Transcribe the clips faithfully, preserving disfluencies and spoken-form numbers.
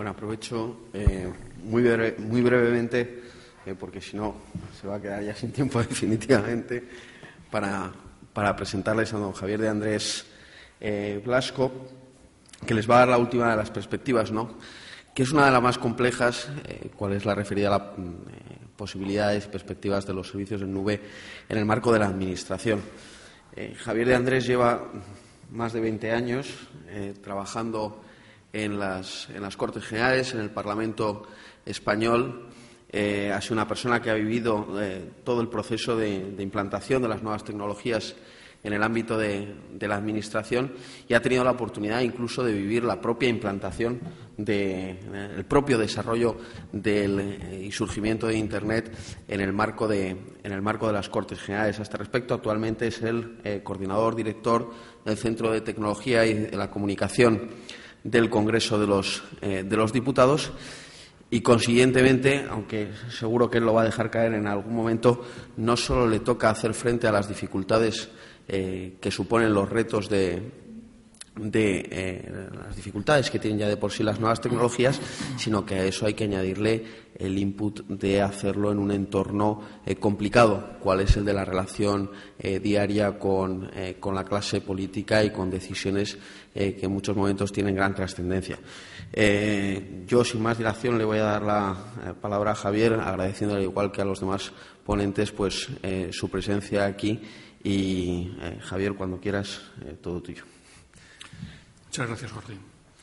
Bueno, aprovecho eh, muy, breve, muy brevemente, eh, porque si no se va a quedar ya sin tiempo definitivamente, para, para presentarles a don Javier de Andrés eh, Blasco, que les va a dar la última de las perspectivas, ¿no?, que es una de las más complejas, eh, cuál es la referida a las eh, posibilidades y perspectivas de los servicios en nube en el marco de la Administración. Eh, Javier de Andrés lleva más de veinte años eh, trabajando en las, en las Cortes Generales, en el Parlamento español. Eh, ha sido una persona que ha vivido eh, todo el proceso de, de implantación de las nuevas tecnologías en el ámbito de, de la Administración y ha tenido la oportunidad incluso de vivir la propia implantación, de, eh, el propio desarrollo del, eh, y surgimiento de Internet en el marco de, en el marco de las Cortes Generales. A este respecto, actualmente es el eh, coordinador director del Centro de Tecnología y de la Comunicación del Congreso de los, eh, de los Diputados. Y, consiguientemente, aunque seguro que él lo va a dejar caer en algún momento, no solo le toca hacer frente a las dificultades eh, que suponen los retos de, de eh, las dificultades que tienen ya de por sí las nuevas tecnologías, sino que a eso hay que añadirle el input de hacerlo en un entorno eh, complicado, cuál es el de la relación eh, diaria con, eh, con la clase política y con decisiones eh, que en muchos momentos tienen gran trascendencia. Eh, yo, sin más dilación, le voy a dar la eh, palabra a Javier, agradeciéndole, igual que a los demás ponentes, pues eh, su presencia aquí. Y, eh, Javier, cuando quieras, eh, todo tuyo. Muchas gracias, Jorge.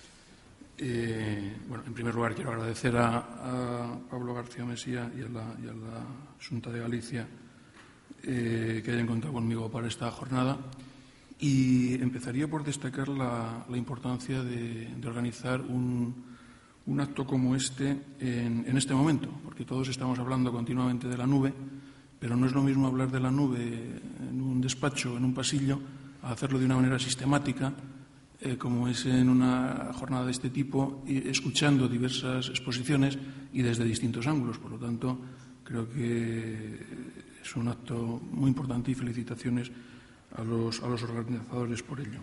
Eh, bueno, en primer lugar, quiero agradecer a, a Pablo García Mesía y a la, y a la Xunta de Galicia eh, que hayan contado conmigo para esta jornada. Y empezaría por destacar la, la importancia de, de organizar un, un acto como este en, en este momento, porque todos estamos hablando continuamente de la nube, pero no es lo mismo hablar de la nube en un despacho, en un pasillo, a hacerlo de una manera sistemática, eh, como es en una jornada de este tipo, y escuchando diversas exposiciones y desde distintos ángulos. Por lo tanto, creo que es un acto muy importante y felicitaciones a los, a los organizadores por ello.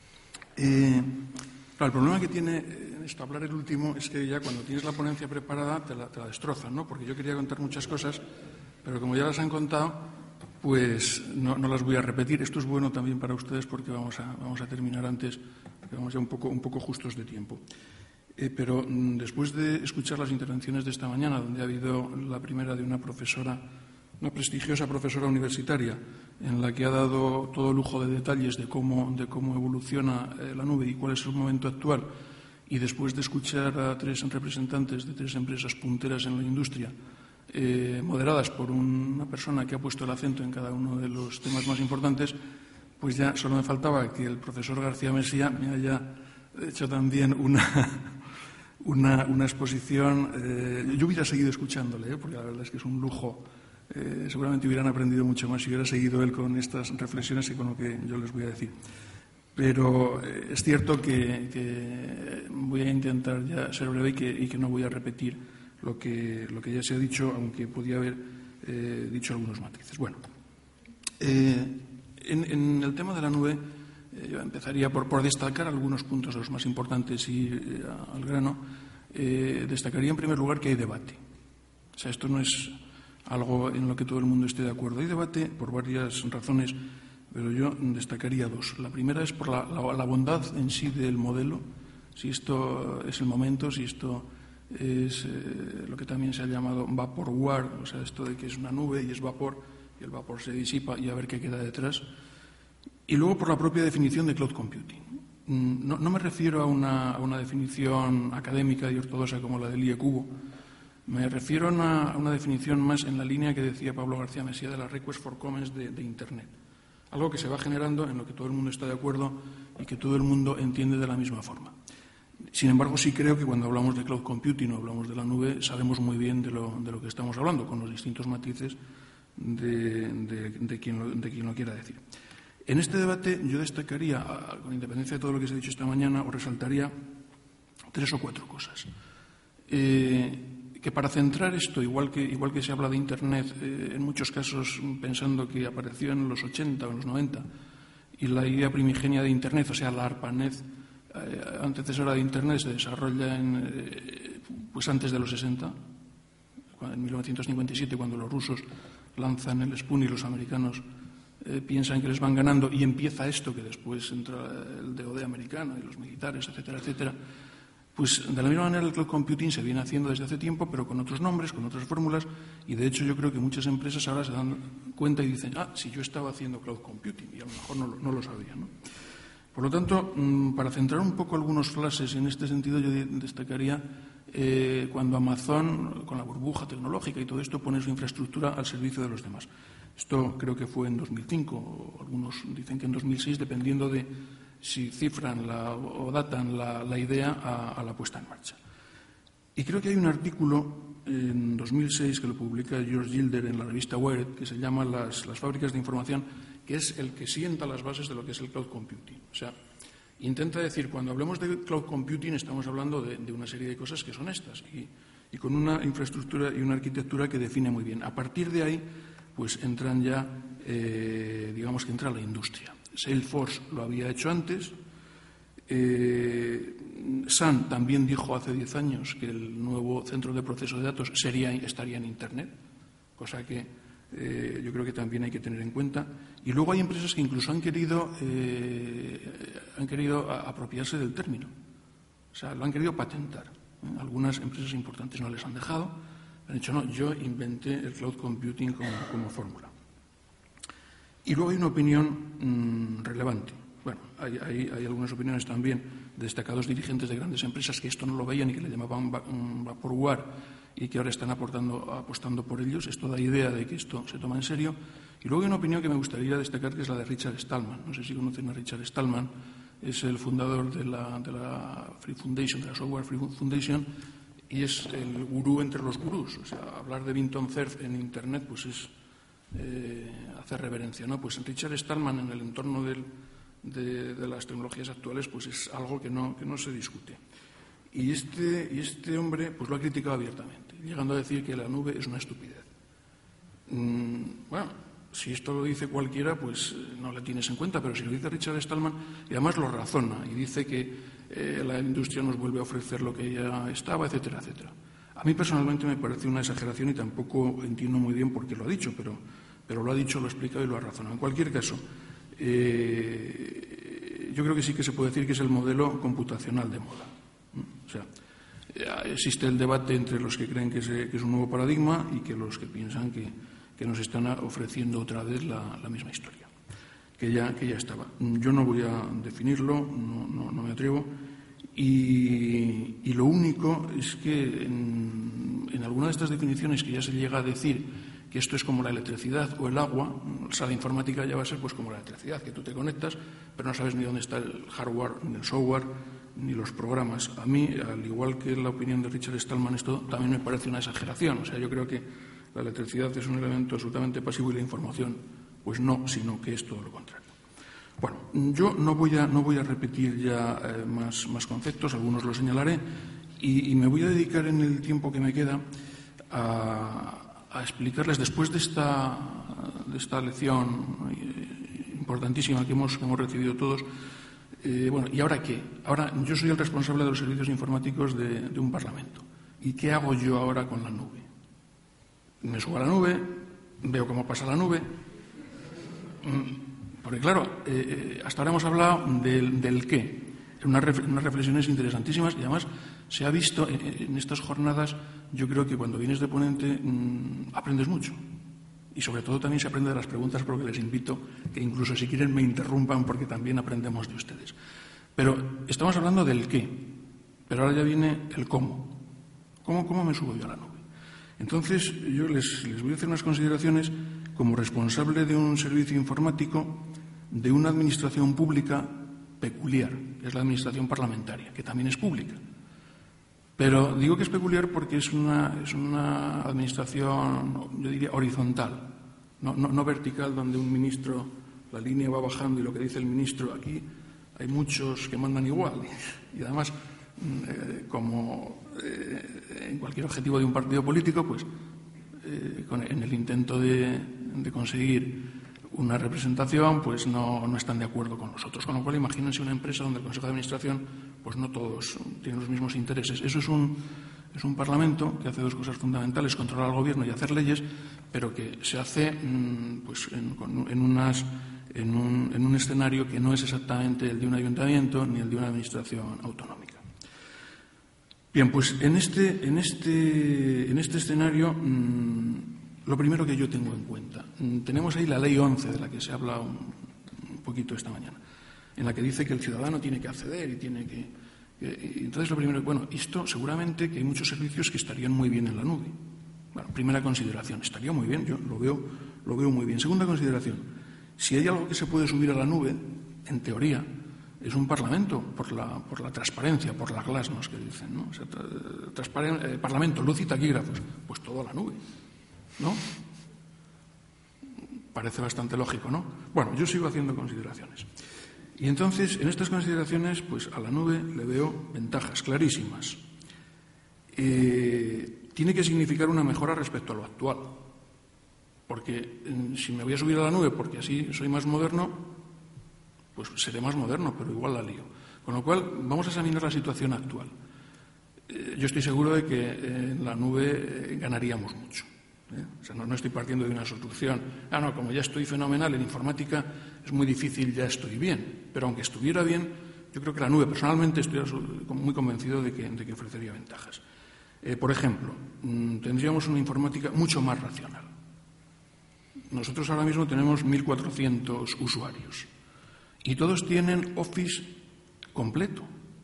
Eh, claro, el problema que tiene en esto, hablar el último, es que ya cuando tienes la ponencia preparada te la, te la destrozan, ¿no? Porque yo quería contar muchas cosas, pero como ya las han contado, pues no, no las voy a repetir. Esto es bueno también para ustedes porque vamos a, vamos a terminar antes, porque vamos ya un poco, un poco justos de tiempo. Eh, pero mm, después de escuchar las intervenciones de esta mañana, donde ha habido la primera de una profesora, una prestigiosa profesora universitaria, en la que ha dado todo lujo de detalles de cómo, de cómo evoluciona eh, la nube y cuál es el momento actual, y después de escuchar a tres representantes de tres empresas punteras en la industria, eh, moderadas por una persona que ha puesto el acento en cada uno de los temas más importantes, pues ya solo me faltaba que el profesor García Mesía me haya hecho también una, una, una exposición. Eh, yo hubiera seguido escuchándole, ¿eh? Porque la verdad es que es un lujo. Eh, seguramente hubieran aprendido mucho más si hubiera seguido él con estas reflexiones y con lo que yo les voy a decir. Pero eh, es cierto que, que voy a intentar ya ser breve y que, y que no voy a repetir lo que, lo que ya se ha dicho, aunque podía haber eh, dicho algunos matices. Bueno, eh, en, en el tema de la nube, eh, yo empezaría por, por destacar algunos puntos, los más importantes, y eh, al grano. Eh, destacaría en primer lugar que hay debate. O sea, esto no es algo en lo que todo el mundo esté de acuerdo. Hay debate por varias razones, pero yo destacaría dos. La primera es por la, la, la bondad en sí del modelo, si esto es el momento, si esto es eh, lo que también se ha llamado vaporware, o sea, esto de que es una nube y es vapor, y el vapor se disipa y a ver qué queda detrás. Y luego por la propia definición de cloud computing. No, no me refiero a una, a una definición académica y ortodoxa como la del I E Cubo. Me refiero a una, a una definición más en la línea que decía Pablo García Mesía de la request for comments de, de Internet. Algo que se va generando, en lo que todo el mundo está de acuerdo y que todo el mundo entiende de la misma forma. Sin embargo, sí creo que cuando hablamos de cloud computing o hablamos de la nube, sabemos muy bien de lo, de lo que estamos hablando, con los distintos matices de, de, de, quien lo, de quien lo quiera decir. En este debate yo destacaría, con independencia de todo lo que se ha dicho esta mañana, o resaltaría tres o cuatro cosas. Eh, que para centrar esto, igual que, igual que se habla de Internet, eh, en muchos casos pensando que apareció en los ochenta o en los noventa, y la idea primigenia de Internet, o sea, la ARPANET, eh, antecesora de Internet se desarrolla en, eh, pues antes de los sesenta, en mil novecientos cincuenta y siete, cuando los rusos lanzan el Sputnik y los americanos eh, piensan que les van ganando, y empieza esto que después entra el D O D americano y los militares, etcétera, etcétera. Pues de la misma manera el cloud computing se viene haciendo desde hace tiempo, pero con otros nombres, con otras fórmulas, y de hecho yo creo que muchas empresas ahora se dan cuenta y dicen, ah, si yo estaba haciendo cloud computing, y a lo mejor no, no lo sabía, ¿no? Por lo tanto, para centrar un poco algunos flashes en este sentido, yo destacaría eh, cuando Amazon, con la burbuja tecnológica y todo esto, pone su infraestructura al servicio de los demás. Esto creo que fue en dos mil cinco, o algunos dicen que en dos mil seis, dependiendo de si cifran la, o datan la, la idea a, a la puesta en marcha. Y creo que hay un artículo en dos mil seis que lo publica George Gilder en la revista Wired, que se llama las, las fábricas de información, que es el que sienta las bases de lo que es el cloud computing. O sea, intenta decir, cuando hablamos de cloud computing estamos hablando de, de una serie de cosas que son estas y, y con una infraestructura y una arquitectura que define muy bien. A partir de ahí, pues entran ya, eh, digamos que entra la industria. Salesforce lo había hecho antes. Eh, Sun también dijo hace diez años que el nuevo centro de proceso de datos sería, estaría en Internet, cosa que Eh, yo creo que también hay que tener en cuenta. Y luego hay empresas que incluso han querido, eh, han querido apropiarse del término. O sea, lo han querido patentar. ¿eh? Algunas empresas importantes no les han dejado. Han dicho, no, yo inventé el cloud computing como, como fórmula. Y luego hay una opinión mmm, relevante. Bueno, hay, hay, hay algunas opiniones también de destacados dirigentes de grandes empresas que esto no lo veían y que le llamaban vaporware, y que ahora están aportando, apostando por ellos. Esto da idea de que esto se toma en serio. Y luego hay una opinión que me gustaría destacar, que es la de Richard Stallman. No sé si conocen a Richard Stallman. Es el fundador de la, de la Free Foundation, de la Software Free Foundation, y es el gurú entre los gurús. O sea, hablar de Vinton Cerf en Internet pues es eh, hacer reverencia, ¿no? Pues Richard Stallman, en el entorno del, de, de las tecnologías actuales, pues es algo que no, que no se discute. Y este, y este hombre pues lo ha criticado abiertamente, llegando a decir que la nube es una estupidez. Mm, bueno, si esto lo dice cualquiera, pues no le tienes en cuenta, pero si lo dice Richard Stallman, y además lo razona, y dice que eh, la industria nos vuelve a ofrecer lo que ya estaba, etcétera, etcétera. A mí personalmente me parece una exageración y tampoco entiendo muy bien por qué lo ha dicho, pero, pero lo ha dicho, lo ha explicado y lo ha razonado. En cualquier caso, eh, yo creo que sí que se puede decir que es el modelo computacional de moda. O sea, existe el debate entre los que creen que es, que es un nuevo paradigma y que los que piensan que, que nos están ofreciendo otra vez la, la misma historia, que ya, que ya estaba. Yo no voy a definirlo, no, no, no me atrevo, y, y lo único es que en, en alguna de estas definiciones que ya se llega a decir que esto es como la electricidad o el agua, o sea, la informática ya va a ser pues como la electricidad, que tú te conectas, pero no sabes ni dónde está el hardware ni el software, ni los programas. A mí, al igual que la opinión de Richard Stallman, esto también me parece una exageración. O sea, yo creo que la electricidad es un elemento absolutamente pasivo y la información, pues no, sino que es todo lo contrario. Bueno, yo no voy a, no voy a repetir ya eh, más, más conceptos, algunos los señalaré, y, y me voy a dedicar en el tiempo que me queda a, a explicarles, después de esta, de esta lección importantísima que hemos, que hemos recibido todos. Eh, bueno, ¿y ahora qué? Ahora, yo soy el responsable de los servicios informáticos de, de un parlamento. ¿Y qué hago yo ahora con la nube? Me subo a la nube, veo cómo pasa la nube. Porque, claro, eh, hasta ahora hemos hablado del, del qué. Unas, unas reflexiones interesantísimas y, además, se ha visto en, en estas jornadas, yo creo que cuando vienes de ponente mmm, aprendes mucho. Y sobre todo también se aprende de las preguntas, porque les invito que incluso si quieren me interrumpan, porque también aprendemos de ustedes. Pero estamos hablando del qué, pero ahora ya viene el cómo. ¿Cómo, cómo me subo yo a la nube? Entonces yo les, les voy a hacer unas consideraciones como responsable de un servicio informático de una administración pública peculiar, que es la administración parlamentaria, que también es pública. Pero digo que es peculiar porque es una, es una administración, yo diría, horizontal, no, no, no vertical, donde un ministro, la línea va bajando y lo que dice el ministro, aquí hay muchos que mandan igual. Y además, eh, como eh, en cualquier objetivo de un partido político, pues eh, con, en el intento de, de conseguir una representación, pues no, no están de acuerdo con nosotros. Con lo cual, imagínense una empresa donde el Consejo de Administración pues no todos tienen los mismos intereses. Eso es un, es un Parlamento que hace dos cosas fundamentales, controlar al Gobierno y hacer leyes, pero que se hace pues, en, en, unas, en, un, en un escenario que no es exactamente el de un ayuntamiento ni el de una administración autonómica. Bien, pues en este, en este, en este escenario, mmm, lo primero que yo tengo en cuenta, mmm, tenemos ahí la Ley once, de la que se habla un, un poquito esta mañana, en la que dice que el ciudadano tiene que acceder y tiene que... que entonces, lo primero, bueno, esto seguramente que hay muchos servicios que estarían muy bien en la nube. Bueno, primera consideración, estaría muy bien, yo lo veo, lo veo muy bien. Segunda consideración, si hay algo que se puede subir a la nube, en teoría, es un Parlamento, por la, por la transparencia, por la glasnost que dicen, ¿no? O sea, eh, Parlamento, luz y taquígrafos, pues todo a la nube, ¿no? Parece bastante lógico, ¿no? Bueno, yo sigo haciendo consideraciones. Y entonces, en estas consideraciones, pues a la nube le veo ventajas clarísimas. Eh, tiene que significar una mejora respecto a lo actual, porque eh, si me voy a subir a la nube porque así soy más moderno, pues seré más moderno, pero igual la lío. Con lo cual, vamos a examinar la situación actual. Eh, yo estoy seguro de que eh, en la nube eh, ganaríamos mucho. ¿eh? O sea, no, no estoy partiendo de una solución. Ah, no, como ya estoy fenomenal en informática, es muy difícil, ya estoy bien. Pero aunque estuviera bien, yo creo que la nube, personalmente, estoy muy convencido de que, de que ofrecería ventajas. Eh, por ejemplo, mmm, tendríamos una informática mucho más racional. Nosotros ahora mismo tenemos mil cuatrocientos usuarios. Y todos tienen Office completo,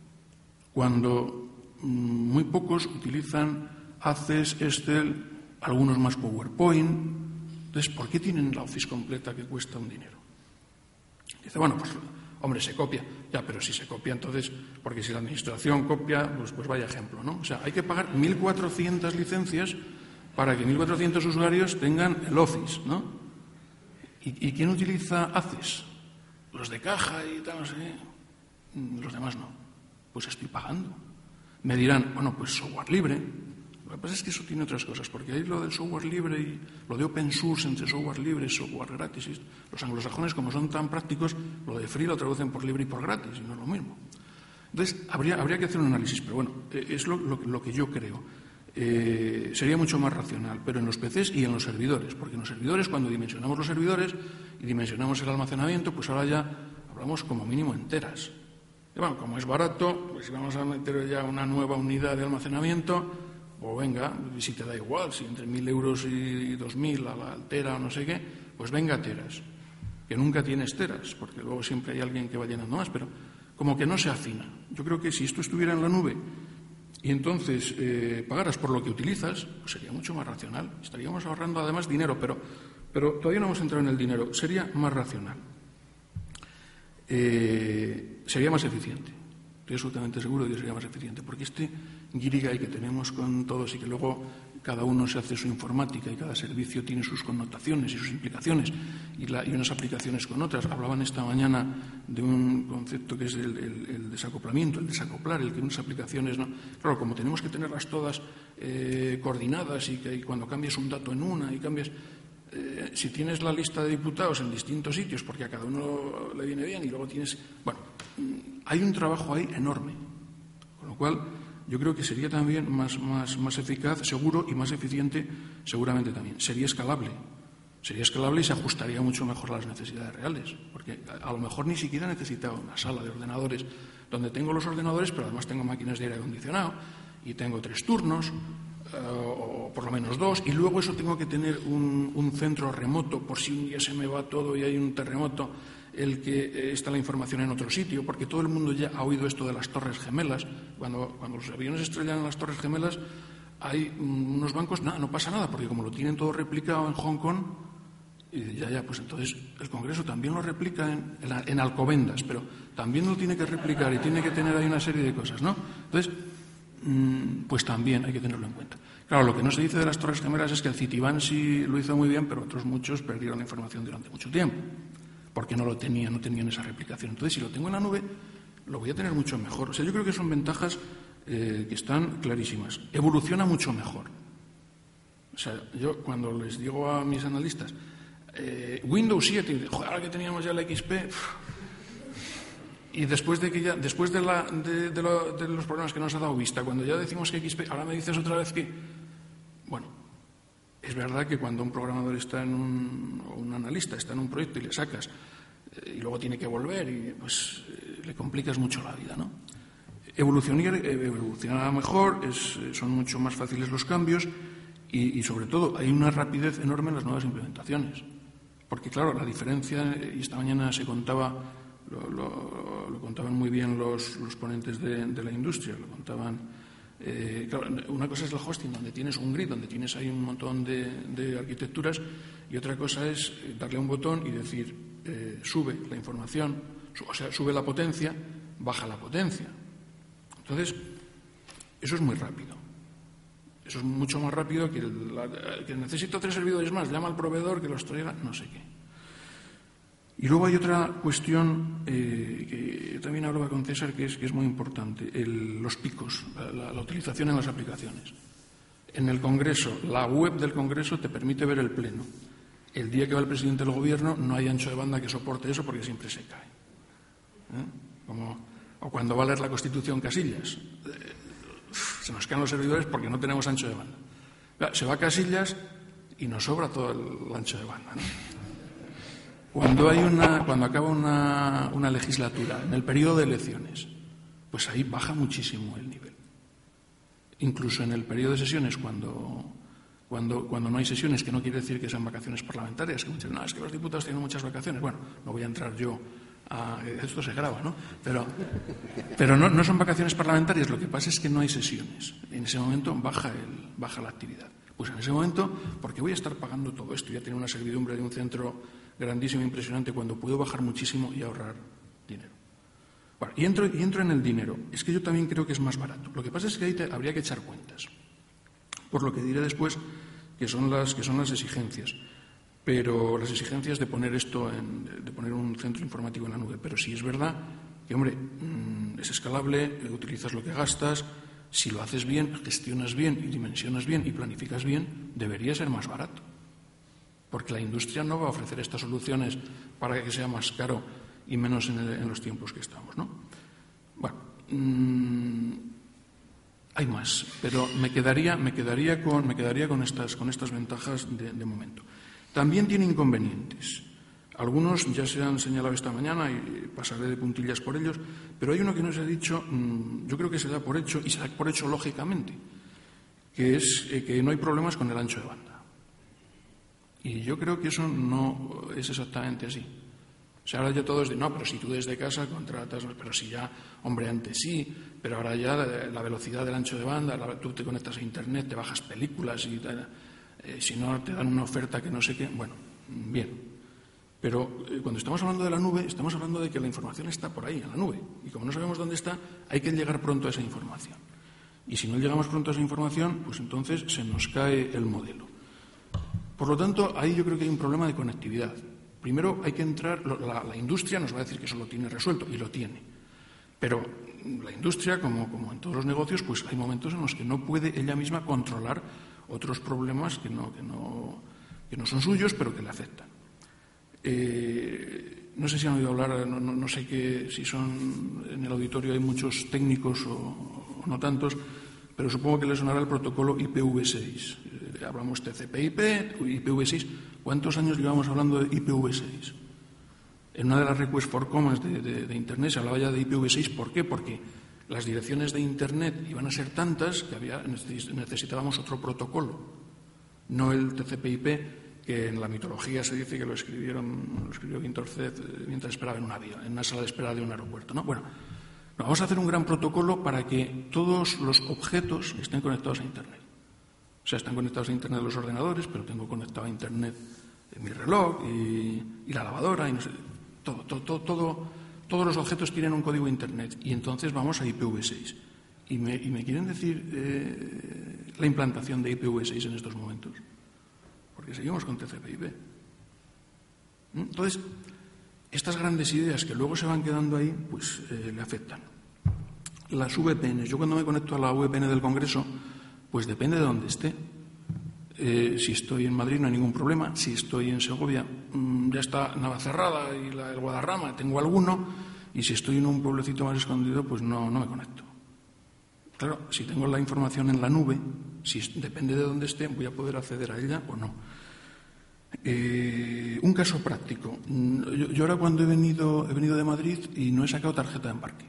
cuando muy pocos utilizan Access, Excel, algunos más PowerPoint. Entonces, ¿por qué tienen la Office completa que cuesta un dinero? Dice, bueno, pues, hombre, se copia. Ya, pero si se copia, entonces, porque si la administración copia, pues, pues vaya ejemplo, ¿no? O sea, hay que pagar mil cuatrocientas licencias para que mil cuatrocientos usuarios tengan el Office, ¿no? ¿Y, y quién utiliza Access? Los de caja y tal, no sé qué. Los demás no. Pues estoy pagando. Me dirán, bueno, pues software libre. Lo que pasa es que eso tiene otras cosas, porque hay lo del software libre y lo de open source entre software libre y software gratis. Los anglosajones, como son tan prácticos, lo de free lo traducen por libre y por gratis, y no es lo mismo. Entonces, habría, habría que hacer un análisis, pero bueno, es lo, lo, lo que yo creo. Eh, sería mucho más racional, pero en los P Cs y en los servidores, porque en los servidores, cuando dimensionamos los servidores y dimensionamos el almacenamiento, pues ahora ya hablamos como mínimo en teras. Y bueno, como es barato, pues si vamos a meter ya una nueva unidad de almacenamiento, o venga, si te da igual, si entre mil euros y dos mil a la tera o no sé qué, pues venga teras, que nunca tienes teras, porque luego siempre hay alguien que va llenando más, pero como que no se afina. Yo creo que si esto estuviera en la nube y entonces eh, pagaras por lo que utilizas, pues sería mucho más racional. Estaríamos ahorrando además dinero, pero, pero todavía no hemos entrado en el dinero. Sería más racional. Eh, sería más eficiente. Estoy absolutamente seguro de que sería más eficiente, porque este guirigay que tenemos con todos y que luego cada uno se hace su informática y cada servicio tiene sus connotaciones y sus implicaciones y, la, y unas aplicaciones con otras. Hablaban esta mañana de un concepto que es el, el, el desacoplamiento, el desacoplar, el que unas aplicaciones no. Claro, como tenemos que tenerlas todas eh, coordinadas y que y cuando cambias un dato en una y cambias. Eh, si tienes la lista de diputados en distintos sitios porque a cada uno le viene bien y luego tienes. Bueno, hay un trabajo ahí enorme, con lo cual yo creo que sería también más, más, más eficaz, seguro y más eficiente, seguramente también. Sería escalable. Sería escalable y se ajustaría mucho mejor a las necesidades reales. Porque a, a lo mejor ni siquiera necesitaba una sala de ordenadores donde tengo los ordenadores, pero además tengo máquinas de aire acondicionado y tengo tres turnos, eh, o por lo menos dos, y luego eso tengo que tener un, un centro remoto por si un día se me va todo y hay un terremoto, el que eh, está la información en otro sitio, porque todo el mundo ya ha oído esto de las Torres Gemelas. Cuando, cuando los aviones estrellan en las Torres Gemelas, hay um, unos bancos, nada, no pasa nada, porque como lo tienen todo replicado en Hong Kong, y ya, ya, pues entonces el Congreso también lo replica en, en, en Alcobendas, pero también lo tiene que replicar y tiene que tener ahí una serie de cosas, ¿no? Entonces, mmm, pues también hay que tenerlo en cuenta. Claro, lo que no se dice de las Torres Gemelas es que el Citibank sí lo hizo muy bien, pero otros muchos perdieron la información durante mucho tiempo, porque no lo tenían, no tenían esa replicación. Entonces, si lo tengo en la nube, lo voy a tener mucho mejor. O sea, yo creo que son ventajas eh, que están clarísimas. Evoluciona mucho mejor. O sea, yo cuando les digo a mis analistas, eh, Windows siete, joder, ahora que teníamos ya la X P, pff, y después de que ya, después de, la, de, de, lo, de los problemas que nos ha dado Vista, cuando ya decimos que X P, ahora me dices otra vez que, bueno, es verdad que cuando un programador está en un, o un analista está en un proyecto y le sacas eh, y luego tiene que volver y pues eh, le complicas mucho la vida, ¿no? Evolucionar, evolucionar mejor, es, son mucho más fáciles los cambios y, y, sobre todo, hay una rapidez enorme en las nuevas implementaciones. Porque, claro, la diferencia, y esta mañana se contaba, lo, lo, lo contaban muy bien los, los ponentes de, de la industria, lo contaban. Eh, claro, una cosa es el hosting, donde tienes un grid, donde tienes ahí un montón de, de arquitecturas, y otra cosa es darle a un botón y decir, eh, sube la información, o sea, sube la potencia, baja la potencia. Entonces, eso es muy rápido. Eso es mucho más rápido que, el, la, que necesito tres servidores más, llama al proveedor que los traiga, no sé qué. Y luego hay otra cuestión eh, que también hablaba con César, que es, que es muy importante, el, los picos, la, la, la utilización en las aplicaciones. En el Congreso, la web del Congreso te permite ver el pleno. El día que va el presidente del Gobierno no hay ancho de banda que soporte eso porque siempre se cae. ¿Eh? Como... O cuando va a leer la Constitución Casillas, eh, se nos caen los servidores porque no tenemos ancho de banda. Se va a Casillas y nos sobra todo el ancho de banda, ¿no? Cuando, hay una, cuando acaba una, una legislatura, en el periodo de elecciones, pues ahí baja muchísimo el nivel. Incluso en el periodo de sesiones, cuando, cuando, cuando no hay sesiones, que no quiere decir que sean vacaciones parlamentarias, que muchas no, es que los diputados tienen muchas vacaciones. Bueno, no voy a entrar yo. Ah, esto se graba, ¿no? Pero, pero no, no son vacaciones parlamentarias, lo que pasa es que no hay sesiones. En ese momento baja, el, baja la actividad. Pues en ese momento, porque voy a estar pagando todo esto, ya tengo una servidumbre de un centro grandísimo, impresionante, cuando puedo bajar muchísimo y ahorrar dinero. Bueno, y entro, y entro en el dinero. Es que yo también creo que es más barato. Lo que pasa es que ahí te, habría que echar cuentas. Por lo que diré después, que son las, que son las exigencias. Pero las exigencias de poner esto, en, de poner un centro informático en la nube. Pero sí es verdad que, hombre, es escalable, utilizas lo que gastas, si lo haces bien, gestionas bien y dimensionas bien y planificas bien, debería ser más barato. Porque la industria no va a ofrecer estas soluciones para que sea más caro y menos en, el, en los tiempos que estamos, ¿no? Bueno, mmm, hay más, pero me quedaría, me quedaría, con, me quedaría con, estas, con estas ventajas de, de momento. También tiene inconvenientes. Algunos ya se han señalado esta mañana y pasaré de puntillas por ellos, pero hay uno que no se ha dicho, yo creo que se da por hecho, y se da por hecho lógicamente, que es que no hay problemas con el ancho de banda. Y yo creo que eso no es exactamente así. O sea, ahora ya todo es de, no, pero si tú desde casa contratas, pero si ya, hombre, antes sí, pero ahora ya la velocidad del ancho de banda, la, tú te conectas a Internet, te bajas películas y eh, si no te dan una oferta que no sé qué, bueno, bien. Pero eh, cuando estamos hablando de la nube, estamos hablando de que la información está por ahí, en la nube. Y como no sabemos dónde está, hay que llegar pronto a esa información. Y si no llegamos pronto a esa información, pues entonces se nos cae el modelo. Por lo tanto, ahí yo creo que hay un problema de conectividad. Primero hay que entrar, la, la industria nos va a decir que eso lo tiene resuelto, y lo tiene. Pero la industria, como, como en todos los negocios, pues hay momentos en los que no puede ella misma controlar otros problemas que no, que no, que no son suyos, pero que le afectan. Eh, no sé si han oído hablar, no, no, no sé que, si son en el auditorio hay muchos técnicos o, o no tantos, pero supongo que les sonará el protocolo I P v seis. Eh, hablamos T C P I P, I P v seis. ¿Cuántos años llevamos hablando de I P v seis? En una de las requests for commands de, de, de Internet se hablaba ya de I P v seis. ¿Por qué? Porque las direcciones de Internet iban a ser tantas que había, necesitábamos otro protocolo, no el T C P I P, que en la mitología se dice que lo escribieron, lo escribió Winterset mientras esperaba en un avión, en una sala de espera de un aeropuerto, ¿no? Bueno, no, vamos a hacer un gran protocolo para que todos los objetos estén conectados a Internet. O sea, están conectados a Internet los ordenadores, pero tengo conectado a Internet mi reloj y, y la lavadora y no sé, todo, todo, todo, todo, todos los objetos tienen un código Internet y entonces vamos a I P v seis. Y me, y me quieren decir eh, la implantación de I P v seis en estos momentos, porque seguimos con T C P I P. Entonces, estas grandes ideas que luego se van quedando ahí, pues eh, le afectan. Las V P Ns. Yo cuando me conecto a la V P N del Congreso, pues depende de dónde esté. Eh, si estoy en Madrid no hay ningún problema. Si estoy en Segovia, mmm, ya está Navacerrada y la, el Guadarrama, tengo alguno. y si estoy en un pueblecito más escondido, pues no, no me conecto. Claro, si tengo la información en la nube, si depende de dónde esté, voy a poder acceder a ella o no. Eh, un caso práctico. Yo, yo ahora cuando he venido, he venido de Madrid y no he sacado tarjeta de embarque.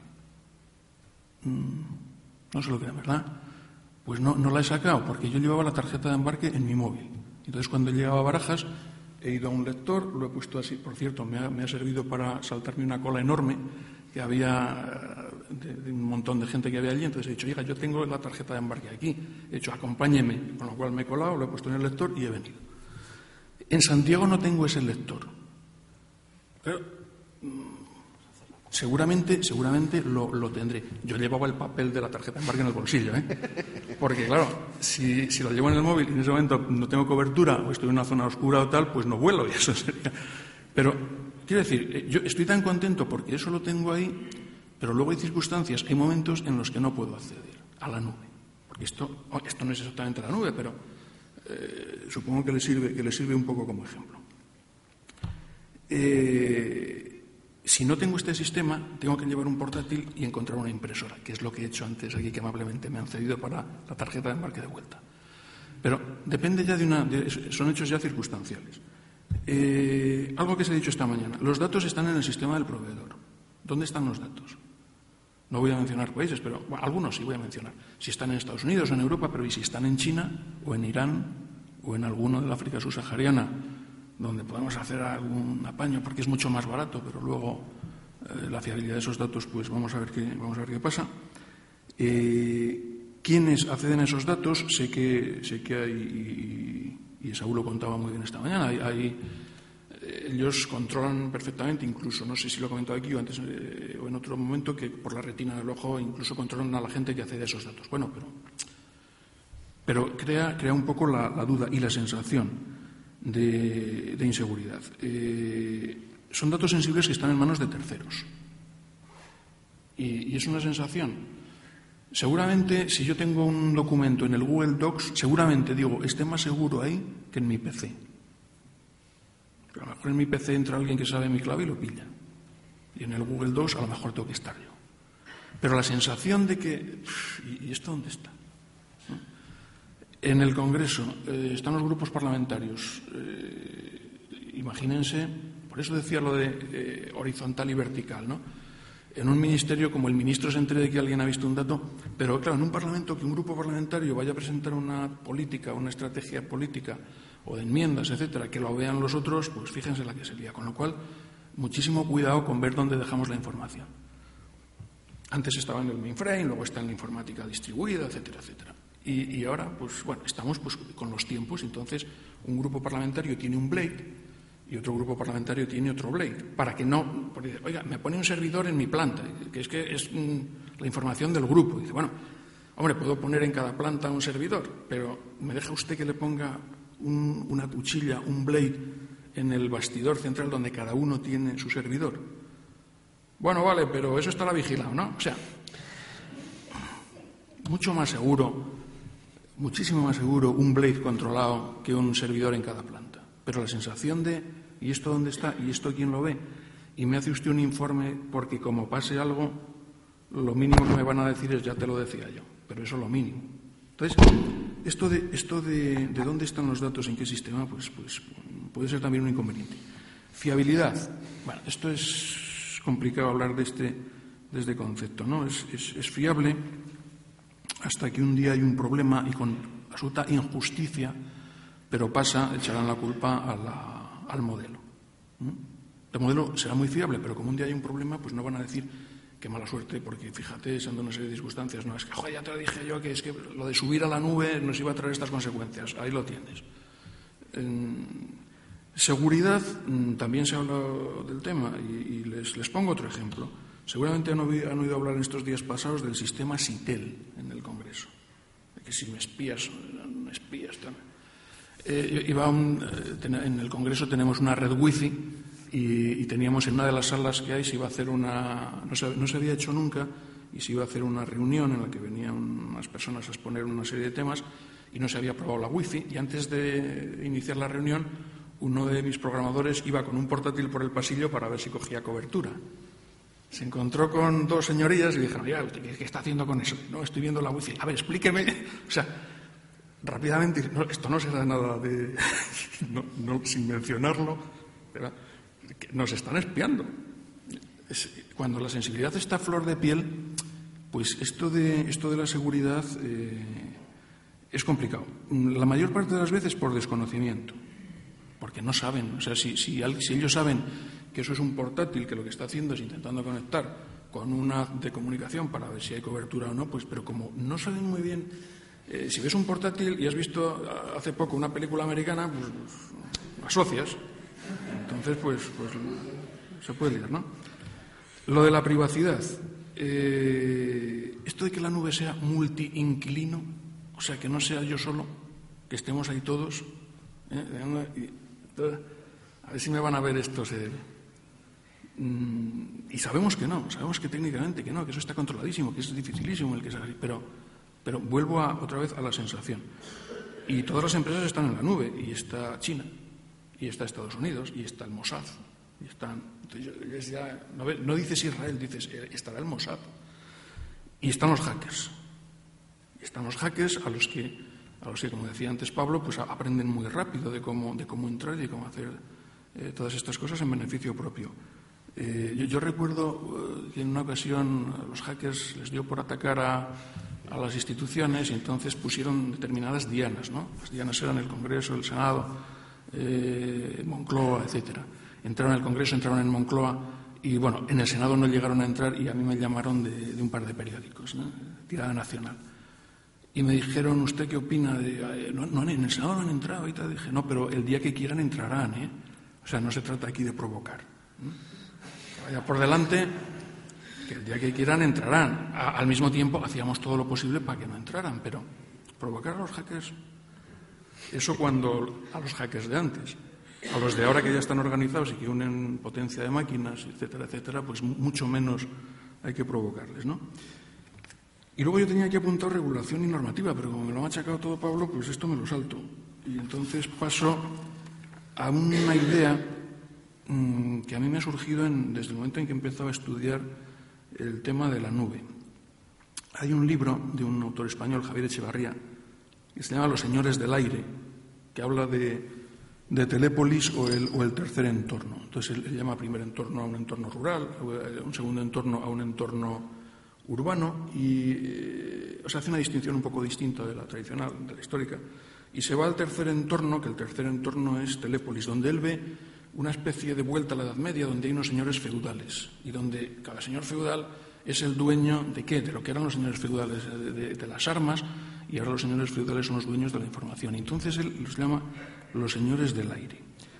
No se lo crean, ¿verdad? Pues no, no la he sacado porque yo llevaba la tarjeta de embarque en mi móvil. Entonces cuando he llegado a Barajas he ido a un lector, lo he puesto así. Por cierto, me ha, me ha servido para saltarme una cola enorme que había de, de un montón de gente que había allí. Entonces he dicho, oiga, yo tengo la tarjeta de embarque aquí. He dicho, acompáñeme. Con lo cual me he colado, lo he puesto en el lector y he venido. En Santiago no tengo ese lector. Pero seguramente, seguramente lo, lo tendré. Yo llevaba el papel de la tarjeta de embarque en el bolsillo, ¿eh? Porque, claro, si, si lo llevo en el móvil y en ese momento no tengo cobertura o estoy en una zona oscura o tal, pues no vuelo y eso sería. Pero, quiero decir, yo estoy tan contento porque eso lo tengo ahí, pero luego hay circunstancias, hay momentos en los que no puedo acceder a la nube. Porque esto, esto no es exactamente la nube, pero Eh, supongo que le sirve, que le sirve un poco como ejemplo. Eh, si no tengo este sistema, tengo que llevar un portátil y encontrar una impresora, que es lo que he hecho antes aquí, que amablemente me han cedido para la tarjeta de embarque de vuelta. Pero depende ya de una... De, son hechos ya circunstanciales. Eh, algo que se ha dicho esta mañana. Los datos están en el sistema del proveedor. ¿Dónde están los datos? No voy a mencionar países, pero bueno, algunos sí voy a mencionar. Si están en Estados Unidos o en Europa, pero ¿y si están en China o en Irán o en alguno de la África subsahariana, donde podemos hacer algún apaño porque es mucho más barato, pero luego eh, la fiabilidad de esos datos, pues vamos a ver qué, vamos a ver qué pasa. Eh, ¿Quiénes acceden a esos datos? Sé que, sé que hay, y, y Saúl lo contaba muy bien esta mañana, hay... hay ellos controlan perfectamente, incluso, no sé si lo he comentado aquí o antes eh, o en otro momento, que por la retina del ojo incluso controlan a la gente que accede a esos datos. Bueno, pero, pero crea, crea un poco la, la duda y la sensación de, de inseguridad. Eh, son datos sensibles que están en manos de terceros. Y, y es una sensación. Seguramente, si yo tengo un documento en el Google Docs, seguramente digo, esté más seguro ahí que en mi P C. Pero a lo mejor en mi P C entra alguien que sabe mi clave y lo pilla. Y en el Google Docs a lo mejor tengo que estar yo. Pero la sensación de que... ¿Y esto dónde está? ¿No? En el Congreso eh, están los grupos parlamentarios. Eh, imagínense, por eso decía lo de eh, horizontal y vertical, ¿no? En un ministerio, como el ministro se entere de que alguien ha visto un dato, pero claro, en un parlamento, que un grupo parlamentario vaya a presentar una política, una estrategia política o de enmiendas, etcétera, que lo vean los otros, pues fíjense la que se lía. Con lo cual, muchísimo cuidado con ver dónde dejamos la información. Antes estaba en el mainframe, luego está en la informática distribuida, etcétera, etcétera. Y, y ahora, pues bueno, estamos pues, con los tiempos. Entonces, un grupo parlamentario tiene un blade y otro grupo parlamentario tiene otro blade, para que no... Porque, oiga, me pone un servidor en mi planta, que es que es mm, la información del grupo. Dice, bueno, hombre, puedo poner en cada planta un servidor, pero ¿me deja usted que le ponga un, una cuchilla, un blade, en el bastidor central donde cada uno tiene su servidor? Bueno, vale, pero eso estará vigilado, ¿no? O sea, mucho más seguro, muchísimo más seguro un blade controlado que un servidor en cada planta. Pero la sensación de, ¿y esto dónde está? ¿Y esto quién lo ve? Y me hace usted un informe porque como pase algo, lo mínimo que me van a decir es, ya te lo decía yo. Pero eso es lo mínimo. Entonces, esto de, esto de, de dónde están los datos, en qué sistema, pues, pues puede ser también un inconveniente. Fiabilidad. Bueno, esto es complicado hablar de este, de este concepto, ¿no? Es, es, es fiable hasta que un día hay un problema y con absoluta injusticia, pero pasa, echarán la culpa a la, al modelo. El modelo será muy fiable, pero como un día hay un problema, pues no van a decir qué mala suerte, porque fíjate, siendo una serie de circunstancias, no es que, joder, ya te lo dije yo, que es que lo de subir a la nube nos iba a traer estas consecuencias. Ahí lo tienes. En seguridad, también se habla del tema, y, y les, les pongo otro ejemplo. Seguramente han oído, han oído hablar en estos días pasados del sistema SITEL en el Congreso. De que si me espías, me espías también. Eh, iba un, en el Congreso tenemos una red wifi y, y teníamos en una de las salas que hay, se iba a hacer una, no se, no se había hecho nunca, y se iba a hacer una reunión en la que venían unas personas a exponer una serie de temas y no se había aprobado la wifi, y antes de iniciar la reunión uno de mis programadores iba con un portátil por el pasillo para ver si cogía cobertura. se encontró con dos señorías y dijeron, ya, ¿usted qué está haciendo con eso? No, estoy viendo la wifi. A ver, explíqueme. O sea, rápidamente, no, esto no será nada de... no, no, sin mencionarlo, ¿verdad? Que nos están espiando. Es, cuando la sensibilidad está a flor de piel, pues esto de, esto de la seguridad eh, es complicado. La mayor parte de las veces por desconocimiento, porque no saben. O sea, si, si, si ellos saben que eso es un portátil que lo que está haciendo es intentando conectar con una de comunicación para ver si hay cobertura o no, pues, pero como no saben muy bien, eh, si ves un portátil y has visto hace poco una película americana, pues, pues asocias. Entonces, pues, pues se puede liar, ¿no? Lo de la privacidad. Eh, esto de que la nube sea multi-inquilino, o sea, que no sea yo solo, que estemos ahí todos. ¿eh? A ver si me van a ver estos... Eh, Y sabemos que no, sabemos que técnicamente que no, que eso está controladísimo, que es dificilísimo el que sea así, pero, pero vuelvo a, otra vez a la sensación. Y todas las empresas están en la nube, y está China, y está Estados Unidos, y está el Mossad, y están... Entonces ya, no, no dices Israel, dices, estará el Mossad. Y están los hackers. Y están los hackers a los que, a los que como decía antes Pablo, pues aprenden muy rápido de cómo, de cómo entrar y cómo hacer eh, todas estas cosas en beneficio propio. Eh, yo, yo recuerdo eh, que en una ocasión a los hackers les dio por atacar a, a las instituciones y entonces pusieron determinadas dianas, ¿no? Las dianas eran el Congreso, el Senado, eh, Moncloa, etcétera. Entraron en el Congreso, entraron en Moncloa y, bueno, en el Senado no llegaron a entrar y a mí me llamaron de, de un par de periódicos, ¿no? Tirada Nacional. Y me dijeron, ¿usted qué opina? De, no, no, en el Senado no han entrado. Y tal. Dije, no, pero el día que quieran entrarán, ¿eh? O sea, no se trata aquí de provocar, ¿no? Vaya por delante, que el día que quieran entrarán. A, al mismo tiempo hacíamos todo lo posible para que no entraran, pero provocar a los hackers, eso cuando a los hackers de antes, a los de ahora que ya están organizados y que unen potencia de máquinas, etcétera, etcétera, pues mucho menos hay que provocarles, ¿no? Y luego yo tenía aquí apuntado regulación y normativa, pero como me lo ha machacado todo Pablo, pues esto me lo salto. Y entonces paso a una idea que a mí me ha surgido en, desde el momento en que he empezado a estudiar el tema de la nube. Hay un libro de un autor español, Javier Echevarría, que se llama Los señores del aire, que habla de, de Telépolis o el, o el tercer entorno. Entonces él, él llama primer entorno a un entorno rural, a un segundo entorno a un entorno urbano y eh, o sea, hace una distinción un poco distinta de la tradicional, de la histórica, y se va al tercer entorno, que el tercer entorno es Telépolis, donde él ve una especie de vuelta a la Edad Media donde hay unos señores feudales y donde cada señor feudal es el dueño de qué, de lo que eran los señores feudales, de, de, de las armas, y ahora los señores feudales son los dueños de la información. Y entonces él los llama los señores del aire.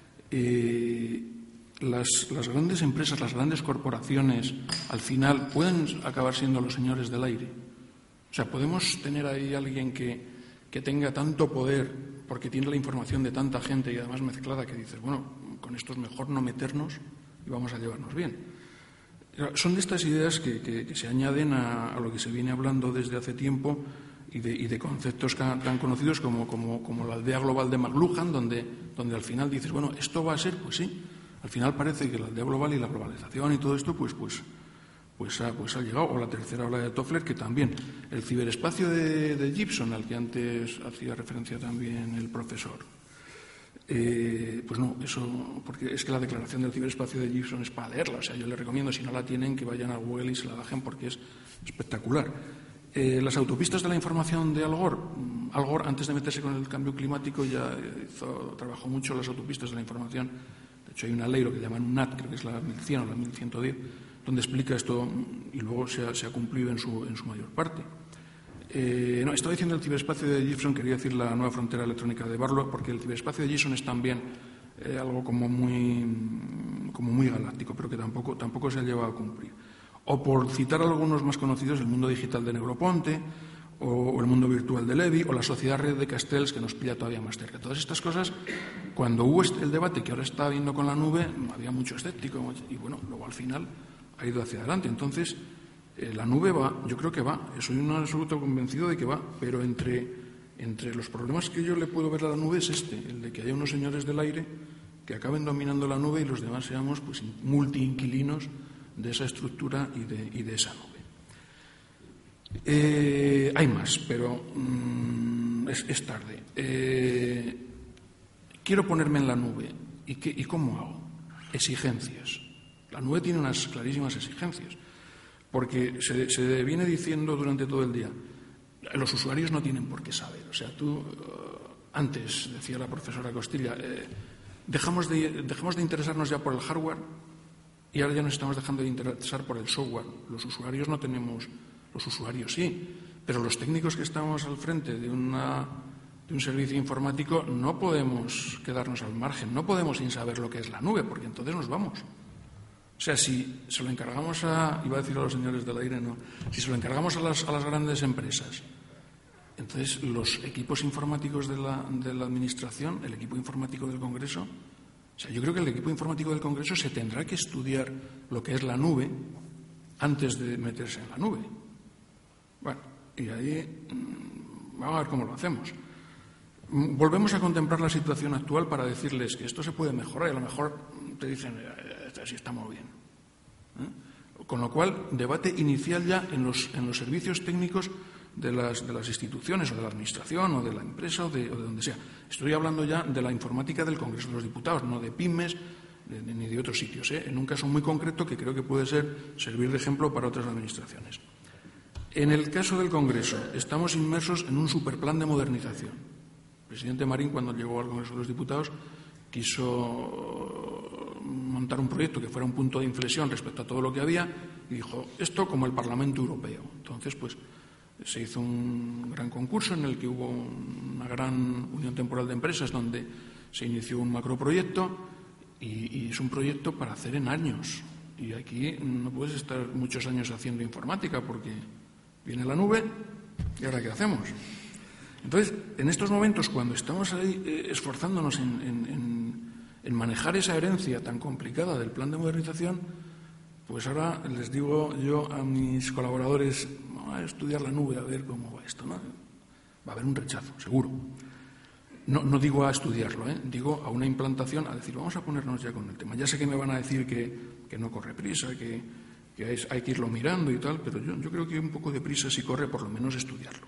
Eh, las, las grandes empresas, las grandes corporaciones, al final pueden acabar siendo los señores del aire. O sea, podemos tener ahí alguien que, que tenga tanto poder porque tiene la información de tanta gente y además mezclada que dices, bueno, con esto es mejor no meternos y vamos a llevarnos bien. Son de estas ideas que, que, que se añaden a, a lo que se viene hablando desde hace tiempo y de, y de conceptos tan conocidos como, como, como la aldea global de McLuhan, donde, donde al final dices, bueno, ¿esto va a ser? Pues sí. Al final parece que la aldea global y la globalización y todo esto, pues, pues, pues, ha, pues ha llegado. O la tercera ola de Toffler, que también. El ciberespacio de, de Gibson, al que antes hacía referencia también el profesor. Eh, pues no, eso, porque es que la declaración del ciberespacio de Gibson es para leerla. O sea, yo les recomiendo, si no la tienen, que vayan a Google y se la bajen porque es espectacular. Eh, las autopistas de la información de Al Gore. Al Gore, antes de meterse con el cambio climático, ya hizo, trabajó mucho las autopistas de la información. De hecho, hay una ley, lo que llaman un N A T, creo que es la mil cien o la mil ciento diez, donde explica esto y luego se ha, se ha cumplido en su, en su mayor parte. Eh, no, estaba diciendo el ciberespacio de Gibson, quería decir la nueva frontera electrónica de Barlow, porque el ciberespacio de Gibson es también eh, algo como muy, como muy galáctico, pero que tampoco, tampoco se ha llevado a cumplir. O por citar algunos más conocidos, el mundo digital de Negroponte, o, o el mundo virtual de Levy, o la sociedad red de Castells, que nos pilla todavía más cerca. Todas estas cosas, cuando hubo el debate que ahora está habiendo con la nube, había mucho escéptico, y bueno, luego al final ha ido hacia adelante. Entonces, eh, la nube va, yo creo que va, soy un absoluto convencido de que va, pero entre, entre los problemas que yo le puedo ver a la nube es este, el de que haya unos señores del aire que acaben dominando la nube y los demás seamos pues multiinquilinos de esa estructura y de, y de esa nube. Eh, hay más, pero mmm, es, es tarde. Eh, quiero ponerme en la nube. ¿Y, qué, ¿Y cómo hago? Exigencias. La nube tiene unas clarísimas exigencias, porque se, se viene diciendo durante todo el día, los usuarios no tienen por qué saber. O sea, tú, uh, antes, decía la profesora Costilla, eh, dejamos, de, dejamos de interesarnos ya por el hardware y ahora ya nos estamos dejando de interesar por el software. Los usuarios no tenemos, los usuarios sí, pero los técnicos que estamos al frente de, una, de un servicio informático no podemos quedarnos al margen, no podemos sin saber lo que es la nube, porque entonces nos vamos. O sea, si se lo encargamos a, iba a decir a los señores del aire, no, si se lo encargamos a las, a las grandes empresas, entonces los equipos informáticos de la, de la Administración, el equipo informático del Congreso, o sea, yo creo que el equipo informático del Congreso se tendrá que estudiar lo que es la nube antes de meterse en la nube. Bueno, y ahí vamos a ver cómo lo hacemos. Volvemos a contemplar la situación actual para decirles que esto se puede mejorar y a lo mejor te dicen, así estamos bien. ¿Eh? Con lo cual, debate inicial ya en los, en los servicios técnicos de las, de las instituciones o de la Administración o de la empresa o de, o de donde sea. Estoy hablando ya de la informática del Congreso de los Diputados, no de pymes de, de, ni de otros sitios, ¿eh? En un caso muy concreto que creo que puede ser servir de ejemplo para otras administraciones. En el caso del Congreso, estamos inmersos en un superplan de modernización. El presidente Marín, cuando llegó al Congreso de los Diputados, quiso montar un proyecto que fuera un punto de inflexión respecto a todo lo que había y dijo, esto como el Parlamento Europeo. Entonces, pues, se hizo un gran concurso en el que hubo una gran unión temporal de empresas donde se inició un macroproyecto y, y es un proyecto para hacer en años. Y aquí no puedes estar muchos años haciendo informática porque viene la nube y ahora ¿qué hacemos? Entonces, en estos momentos, cuando estamos ahí eh, esforzándonos en, en, en, en manejar esa herencia tan complicada del plan de modernización, pues ahora les digo yo a mis colaboradores, vamos a estudiar la nube a ver cómo va esto, ¿no? Va a haber un rechazo, seguro. No, no digo a estudiarlo, ¿eh? Digo a una implantación, a decir, vamos a ponernos ya con el tema. Ya sé que me van a decir que, que no corre prisa, que, que hay, hay que irlo mirando y tal, pero yo, yo creo que un poco de prisa sí corre, por lo menos estudiarlo.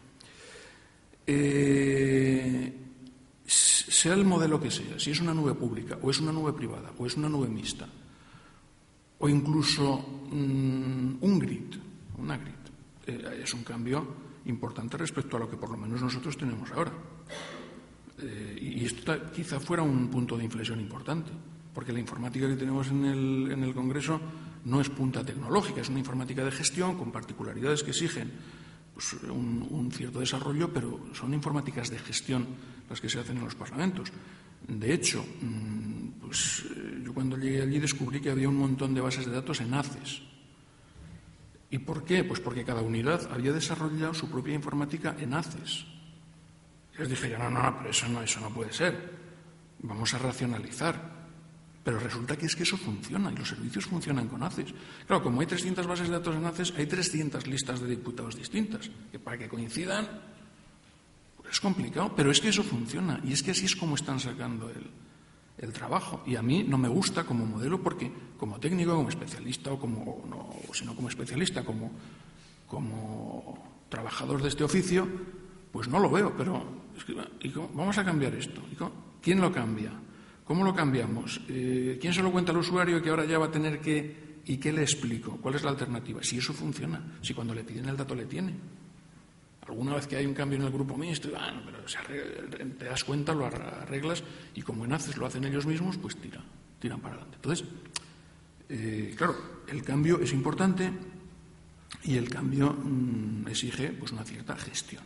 Eh, sea el modelo que sea, si es una nube pública o es una nube privada o es una nube mixta o incluso mmm, un grid, una grid, eh, es un cambio importante respecto a lo que por lo menos nosotros tenemos ahora. Eh, y esto quizá fuera un punto de inflexión importante, porque la informática que tenemos en el, en el Congreso no es punta tecnológica, es una informática de gestión con particularidades que exigen pues, un, un cierto desarrollo, pero son informáticas de gestión las que se hacen en los parlamentos. De hecho, pues yo cuando llegué allí descubrí que había un montón de bases de datos en ACES. ¿Y por qué? Pues porque cada unidad había desarrollado su propia informática en ACES. Y les dije, yo, no, no, pero eso no, eso no puede ser. Vamos a racionalizar. Pero resulta que es que eso funciona y los servicios funcionan con ACES. Claro, como hay trescientas bases de datos en ACES, hay trescientas listas de diputados distintas, que para que coincidan pues es complicado, pero es que eso funciona y es que así es como están sacando el, el trabajo. Y a mí no me gusta como modelo porque como técnico, como especialista o como, o no, sino como especialista, como, como trabajador de este oficio, pues no lo veo, pero es que, ¿y cómo? Vamos a cambiar esto. ¿Y cómo? ¿Quién lo cambia? ¿Cómo lo cambiamos? Eh, ¿Quién se lo cuenta al usuario que ahora ya va a tener que... ¿Y qué le explico? ¿Cuál es la alternativa? Si eso funciona, si cuando le piden el dato le tiene. Alguna vez que hay un cambio en el grupo mixto, ah, no, pero se arregla, te das cuenta, lo arreglas y como en ACES lo hacen ellos mismos, pues tira, tiran para adelante. Entonces, eh, claro, el cambio es importante y el cambio mmm, exige pues, una cierta gestión.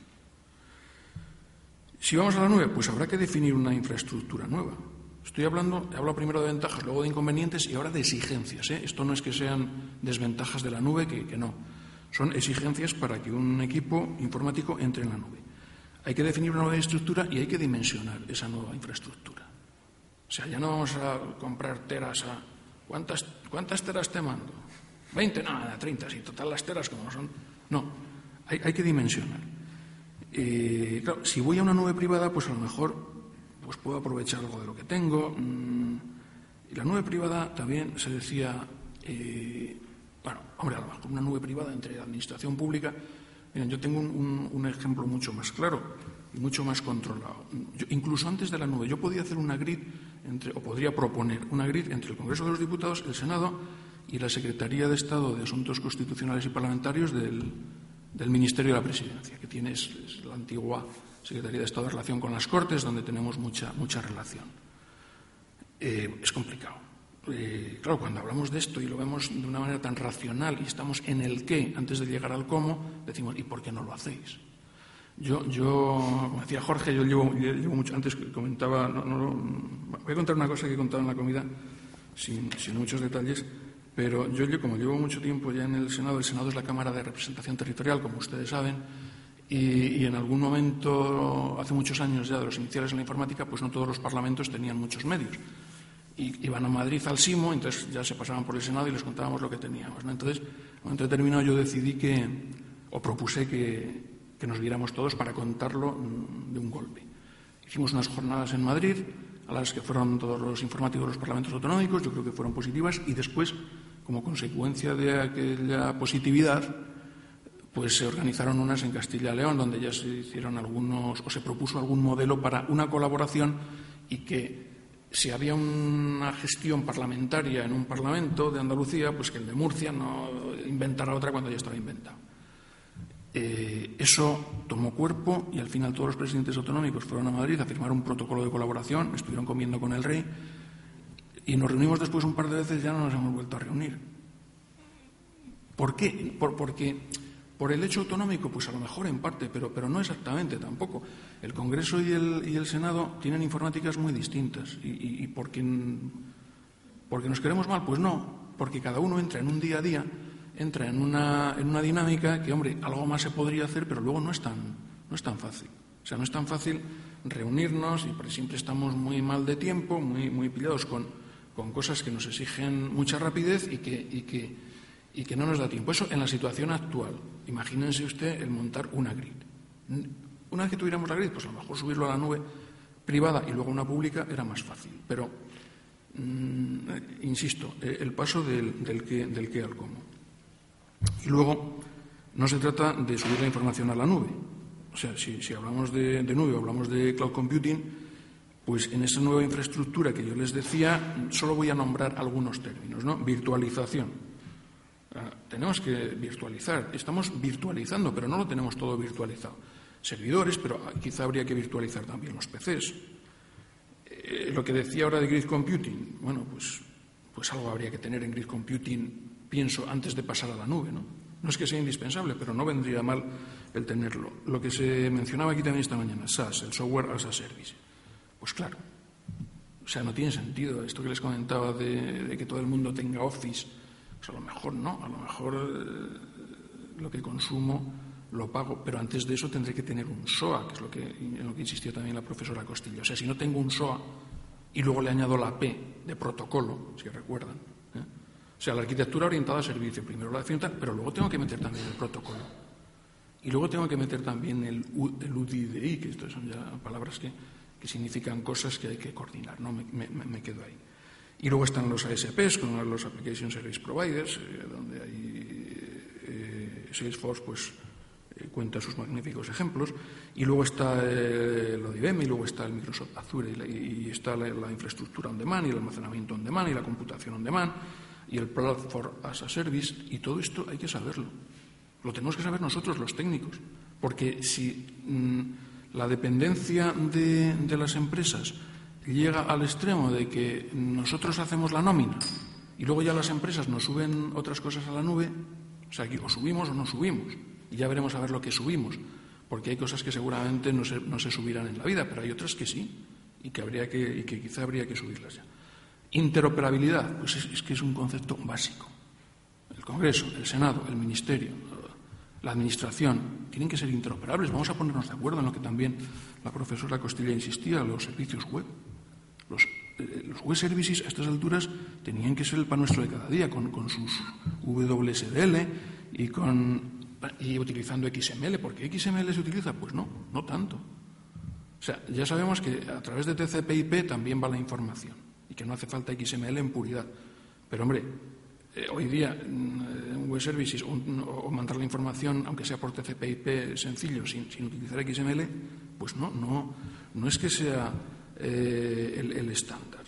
Si vamos a la nube, pues habrá que definir una infraestructura nueva. Estoy hablando, he hablado primero de ventajas, luego de inconvenientes y ahora de exigencias, ¿eh? Esto no es que sean desventajas de la nube, que, que no. Son exigencias para que un equipo informático entre en la nube. Hay que definir una nueva estructura y hay que dimensionar esa nueva infraestructura. O sea, ya no vamos a comprar teras a... ¿Cuántas, cuántas teras te mando? ¿veinte? No, nada, treinta. Si total las teras como son... No, hay, hay que dimensionar. Eh, claro, si voy a una nube privada, pues a lo mejor pues puedo aprovechar algo de lo que tengo. Y la nube privada también se decía... Eh, Hombre, a lo mejor una nube privada entre la administración pública. Miren, yo tengo un, un, un ejemplo mucho más claro y mucho más controlado. Yo, incluso antes de la nube, yo podía hacer una grid, entre, o podría proponer una grid entre el Congreso de los Diputados, el Senado y la Secretaría de Estado de Asuntos Constitucionales y Parlamentarios del, del Ministerio de la Presidencia, que tiene es, es la antigua Secretaría de Estado de Relación con las Cortes, donde tenemos mucha, mucha relación. Eh, es complicado. Eh, claro, cuando hablamos de esto y lo vemos de una manera tan racional y estamos en el qué antes de llegar al cómo, decimos, ¿y por qué no lo hacéis? Yo, yo como decía Jorge, yo llevo, llevo mucho, antes comentaba, no, no, voy a contar una cosa que he contado en la comida, sin, sin muchos detalles, pero yo, como llevo mucho tiempo ya en el Senado, el Senado es la Cámara de Representación Territorial, como ustedes saben, y, y en algún momento, hace muchos años ya de los iniciales en la informática, pues no todos los parlamentos tenían muchos medios. Y iban a Madrid al SIMO, entonces ya se pasaban por el Senado y les contábamos lo que teníamos, ¿no? Entonces, en un momento determinado yo decidí que, o propuse que, que nos viéramos todos para contarlo de un golpe. Hicimos unas jornadas en Madrid, a las que fueron todos los informáticos de los parlamentos autonómicos, yo creo que fueron positivas, y después, como consecuencia de aquella positividad, pues se organizaron unas en Castilla y León, donde ya se hicieron algunos, o se propuso algún modelo para una colaboración y que si había una gestión parlamentaria en un parlamento de Andalucía, pues que el de Murcia no inventara otra cuando ya estaba inventado. Eh, eso tomó cuerpo y al final todos los presidentes autonómicos fueron a Madrid a firmar un protocolo de colaboración, estuvieron comiendo con el rey y nos reunimos después un par de veces y ya no nos hemos vuelto a reunir. ¿Por qué? Por, porque por el hecho autonómico, pues a lo mejor en parte, pero, pero no exactamente tampoco. El Congreso y el, y el Senado tienen informáticas muy distintas. ¿Y, y, y porque, porque nos queremos mal? Pues no, porque cada uno entra en un día a día, entra en una, en una dinámica que, hombre, algo más se podría hacer, pero luego no es tan, no es tan fácil. O sea, no es tan fácil reunirnos y porque siempre estamos muy mal de tiempo, muy, muy pillados con, con cosas que nos exigen mucha rapidez y que... Y que y que no nos da tiempo. Eso en la situación actual. Imagínense usted el montar una grid. Una vez que tuviéramos la grid, pues a lo mejor subirlo a la nube privada y luego una pública era más fácil. Pero, mmm, insisto, el paso del, del, qué, del qué al cómo. Y luego, no se trata de subir la información a la nube. O sea, si, si hablamos de, de nube o hablamos de cloud computing, pues en esa nueva infraestructura que yo les decía, solo voy a nombrar algunos términos, ¿no? Virtualización. Tenemos que virtualizar. Estamos virtualizando, pero no lo tenemos todo virtualizado. Servidores, pero quizá habría que virtualizar también los P Cs. Eh, lo que decía ahora de grid computing, bueno, pues, pues algo habría que tener en grid computing, pienso, antes de pasar a la nube, ¿no? No es que sea indispensable, pero no vendría mal el tenerlo. Lo que se mencionaba aquí también esta mañana, SaaS, el Software as a Service. Pues claro, o sea, no tiene sentido esto que les comentaba de, de que todo el mundo tenga Office. Pues a lo mejor no, a lo mejor eh, lo que consumo lo pago, pero antes de eso tendré que tener un S O A, que es lo que, en lo que insistió también la profesora Costillo. O sea, si no tengo un S O A y luego le añado la P de protocolo, si recuerdan, ¿eh? O sea, la arquitectura orientada a servicio, primero la definición, pero luego tengo que meter también el protocolo. Y luego tengo que meter también el, U, el U D I, que estas son ya palabras que, que significan cosas que hay que coordinar, ¿no? Me, me, me quedo ahí. Y luego están los A S Ps, con los Application Service Providers, eh, donde hay eh, Salesforce, pues eh, cuenta sus magníficos ejemplos. Y luego está eh, lo de I B M, y luego está el Microsoft Azure, y, la, y está la, la infraestructura on demand, y el almacenamiento on demand, y la computación on demand, y el Platform as a Service. Y todo esto hay que saberlo. Lo tenemos que saber nosotros, los técnicos. Porque si mmm, la dependencia de, de las empresas llega al extremo de que nosotros hacemos la nómina y luego ya las empresas nos suben otras cosas a la nube, o sea, aquí o subimos o no subimos, y ya veremos a ver lo que subimos, porque hay cosas que seguramente no se, no se subirán en la vida, pero hay otras que sí, y que, habría que, y que quizá habría que subirlas ya. Interoperabilidad, pues es, es que es un concepto básico. El Congreso, el Senado, el Ministerio, la Administración, tienen que ser interoperables. Vamos a ponernos de acuerdo en lo que también la profesora Costilla insistía, los servicios web. Los, eh, los web services a estas alturas tenían que ser el pan nuestro de cada día, con, con sus W S D L y, con, y utilizando X M L. ¿Por qué X M L se utiliza? Pues no, no tanto. O sea, ya sabemos que a través de T C P I P también va la información y que no hace falta X M L en puridad. Pero, hombre, eh, hoy día un web services o, o mandar la información, aunque sea por T C P I P sencillo, sin, sin utilizar X M L, pues no, no, no es que sea eh, el, el estándar.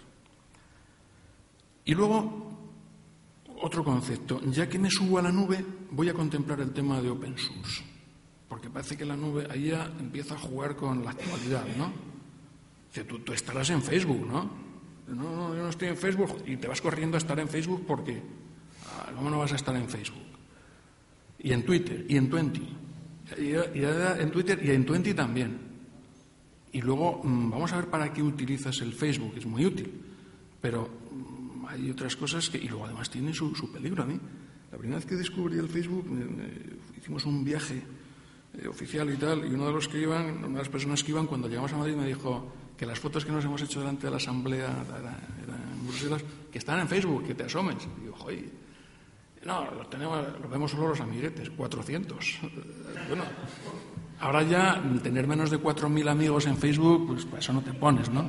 Y luego, otro concepto. Ya que me subo a la nube, voy a contemplar el tema de open source. Porque parece que la nube ahí ya empieza a jugar con la actualidad, ¿no? Dice, tú, tú estarás en Facebook, ¿no? No, no, yo no estoy en Facebook. Y te vas corriendo a estar en Facebook porque, ah, ¿cómo no vas a estar en Facebook? Y en Twitter, y en Twenty. Y, y en Twitter y en Twenty también. Y luego, vamos a ver para qué utilizas el Facebook. Es muy útil. Pero hay otras cosas que... Y luego además tiene su, su peligro a mí. La primera vez que descubrí el Facebook, eh, hicimos un viaje eh, oficial y tal, y uno de los que iban, una de las personas que iban, cuando llegamos a Madrid me dijo que las fotos que nos hemos hecho delante de la asamblea, era, era en Bruselas, que están en Facebook, que te asomes. Y digo, joder, no, los, tenemos, los vemos solo los amiguetes, cuatrocientos. Bueno, ahora ya tener menos de cuatro mil amigos en Facebook, pues para eso no te pones, ¿no?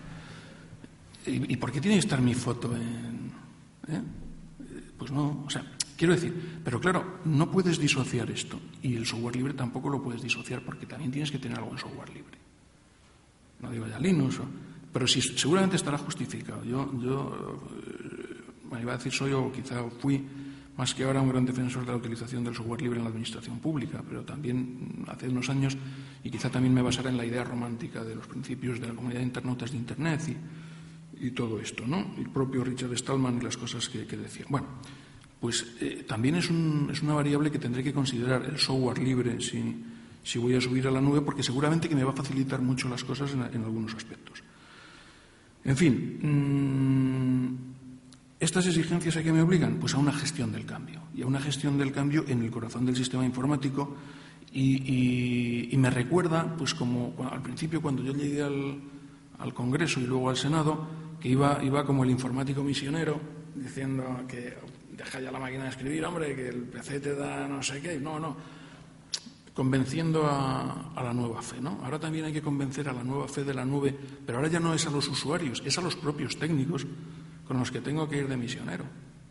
¿Y, y por qué tiene que estar mi foto en...? ¿eh? Pues no, o sea, quiero decir, pero claro, no puedes disociar esto. Y el software libre tampoco lo puedes disociar porque también tienes que tener algo en software libre. No digo ya Linux, o, pero sí, seguramente estará justificado. Yo, yo bueno, iba a decir soy o quizá fui, más que ahora, un gran defensor de la utilización del software libre en la administración pública, pero también hace unos años, y quizá también me basara en la idea romántica de los principios de la comunidad de internautas de Internet y, y todo esto, ¿no? El propio Richard Stallman y las cosas que, que decía. Bueno, pues eh, también es, un, es una variable que tendré que considerar el software libre si, si voy a subir a la nube, porque seguramente que me va a facilitar mucho las cosas en, en algunos aspectos. En fin, mmm, ¿estas exigencias a qué me obligan? Pues a una gestión del cambio, y a una gestión del cambio en el corazón del sistema informático, y, y, y me recuerda, pues como al principio cuando yo llegué al, al Congreso y luego al Senado, que iba, iba como el informático misionero, diciendo que deja ya la máquina de escribir, hombre, que el P C te da no sé qué, no, no, convenciendo a, a la nueva fe, ¿no? Ahora también hay que convencer a la nueva fe de la nube, pero ahora ya no es a los usuarios, es a los propios técnicos con los que tengo que ir de misionero.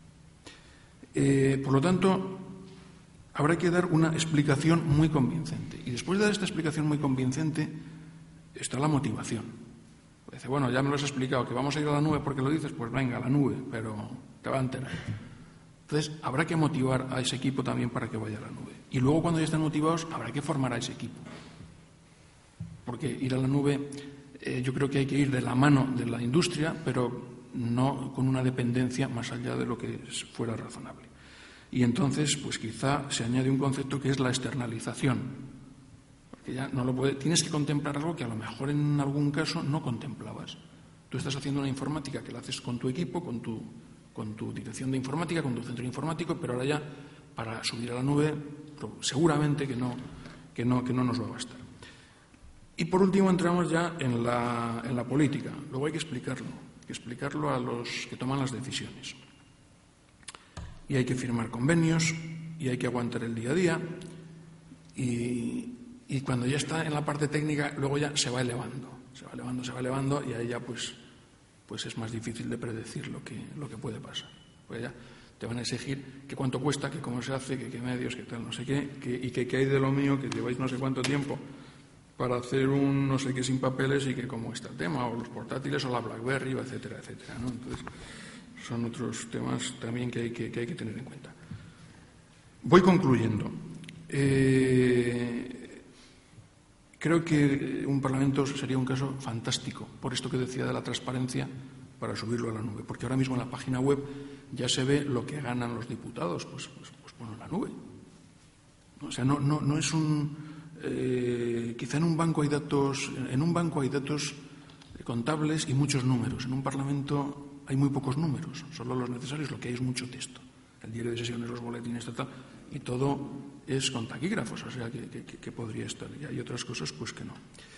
Eh, por lo tanto, habrá que dar una explicación muy convincente. Y después de dar esta explicación muy convincente, está la motivación. Dice, bueno, ya me lo has explicado, que vamos a ir a la nube porque lo dices, pues venga, a la nube, pero te va a enterar. Entonces, habrá que motivar a ese equipo también para que vaya a la nube. Y luego, cuando ya estén motivados, habrá que formar a ese equipo. Porque ir a la nube, eh, yo creo que hay que ir de la mano de la industria, pero no con una dependencia más allá de lo que fuera razonable. Y entonces, pues quizá se añade un concepto que es la externalización. Porque ya no lo puede, tienes que contemplar algo que a lo mejor en algún caso no contemplabas. Tú estás haciendo una informática que la haces con tu equipo, con tu, con tu dirección de informática, con tu centro informático, pero ahora ya para subir a la nube seguramente que no, que no, que no nos va a bastar. Y por último entramos ya en la, en la política. Luego hay que explicarlo. que explicarlo a los que toman las decisiones. Y hay que firmar convenios, y hay que aguantar el día a día, y, y cuando ya está en la parte técnica, luego ya se va elevando, se va elevando, se va elevando, y ahí ya pues, pues es más difícil de predecir lo que, lo que puede pasar. Pues ya te van a exigir que cuánto cuesta, que cómo se hace, que qué medios, que tal, no sé qué, que, y que qué hay de lo mío, que lleváis no sé cuánto tiempo para hacer un no sé qué sin papeles y que cómo está el tema, o los portátiles, o la BlackBerry, etcétera, etcétera, ¿no? Entonces, son otros temas también que hay que, que, hay que tener en cuenta. Voy concluyendo. Eh, creo que un Parlamento sería un caso fantástico, por esto que decía de la transparencia, para subirlo a la nube, porque ahora mismo en la página web ya se ve lo que ganan los diputados, pues, pues, pues ponlo en la nube. O sea, no, no, no es un... Eh, quizá en un banco hay datos, en un banco hay datos contables y muchos números. En un Parlamento hay muy pocos números, solo los necesarios, lo que hay es mucho texto. El diario de sesiones, los boletines, tal, y todo es con taquígrafos, o sea que, que, que podría estar. Y hay otras cosas, pues que no.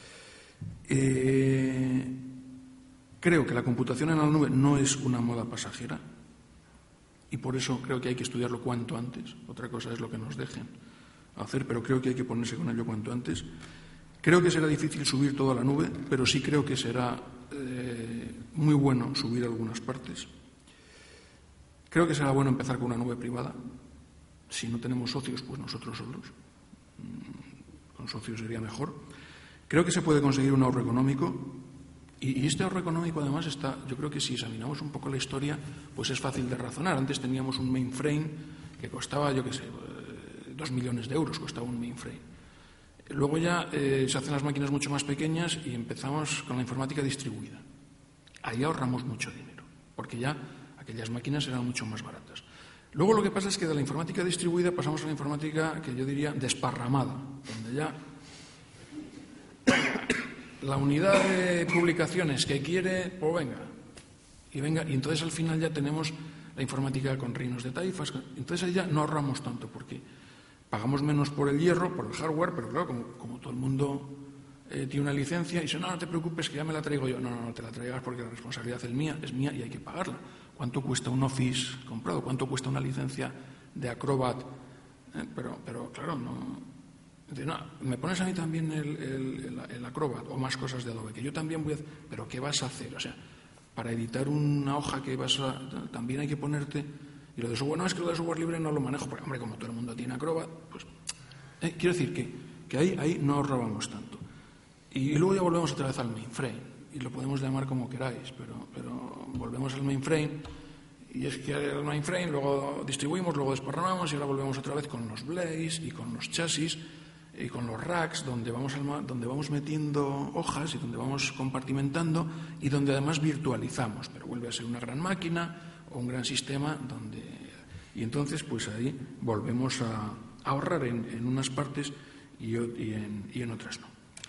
Eh, creo que la computación en la nube no es una moda pasajera y por eso creo que hay que estudiarlo cuanto antes. Otra cosa es lo que nos dejen hacer, pero creo que hay que ponerse con ello cuanto antes. Creo que será difícil subir todo a la nube, pero sí creo que será eh, muy bueno subir algunas partes. Creo que será bueno empezar con una nube privada, Si no tenemos socios, pues nosotros solos. Con socios sería mejor. Creo que se puede conseguir un ahorro económico. Y este ahorro económico, además, está, yo creo que si examinamos un poco la historia, pues es fácil de razonar. Antes teníamos un mainframe que costaba, yo qué sé, dos millones de euros costaba un mainframe. Luego ya eh, se hacen las máquinas mucho más pequeñas y empezamos con la informática distribuida. Ahí ahorramos mucho dinero, porque ya aquellas máquinas eran mucho más baratas. Luego lo que pasa es que de la informática distribuida pasamos a la informática que yo diría desparramada, donde ya la unidad de publicaciones que quiere, pues venga, y venga, y entonces al final ya tenemos la informática con reinos de taifas, entonces ahí ya no ahorramos tanto, porque pagamos menos por el hierro, por el hardware, pero claro, como, como todo el mundo eh, tiene una licencia, y dice, no, no te preocupes, que ya me la traigo yo. No, no, no te la traigas porque la responsabilidad es mía, es mía y hay que pagarla. ¿Cuánto cuesta un Office comprado? ¿Cuánto cuesta una licencia de Acrobat? Eh, pero, pero claro, no... No, me pones a mí también el, el, el, el Acrobat o más cosas de Adobe, que yo también voy a hacer, pero ¿qué vas a hacer? O sea, para editar una hoja que vas a... también hay que ponerte... Y lo de software, no, es que lo de software libre no lo manejo, porque, hombre, como todo el mundo tiene Acrobat, pues... Eh, quiero decir que, que ahí, ahí no ahorrábamos tanto. Y, y luego ya volvemos otra vez al mainframe, y lo podemos llamar como queráis, pero, pero volvemos al mainframe, y es que el mainframe luego distribuimos, luego desparramamos, y ahora volvemos otra vez con los blades y con los chasis, y con los racks, donde vamos, al, donde vamos metiendo hojas y donde vamos compartimentando y donde además virtualizamos, pero vuelve a ser una gran máquina o un gran sistema donde... Y entonces, pues ahí volvemos a ahorrar en, en unas partes y, y, en, y en otras no.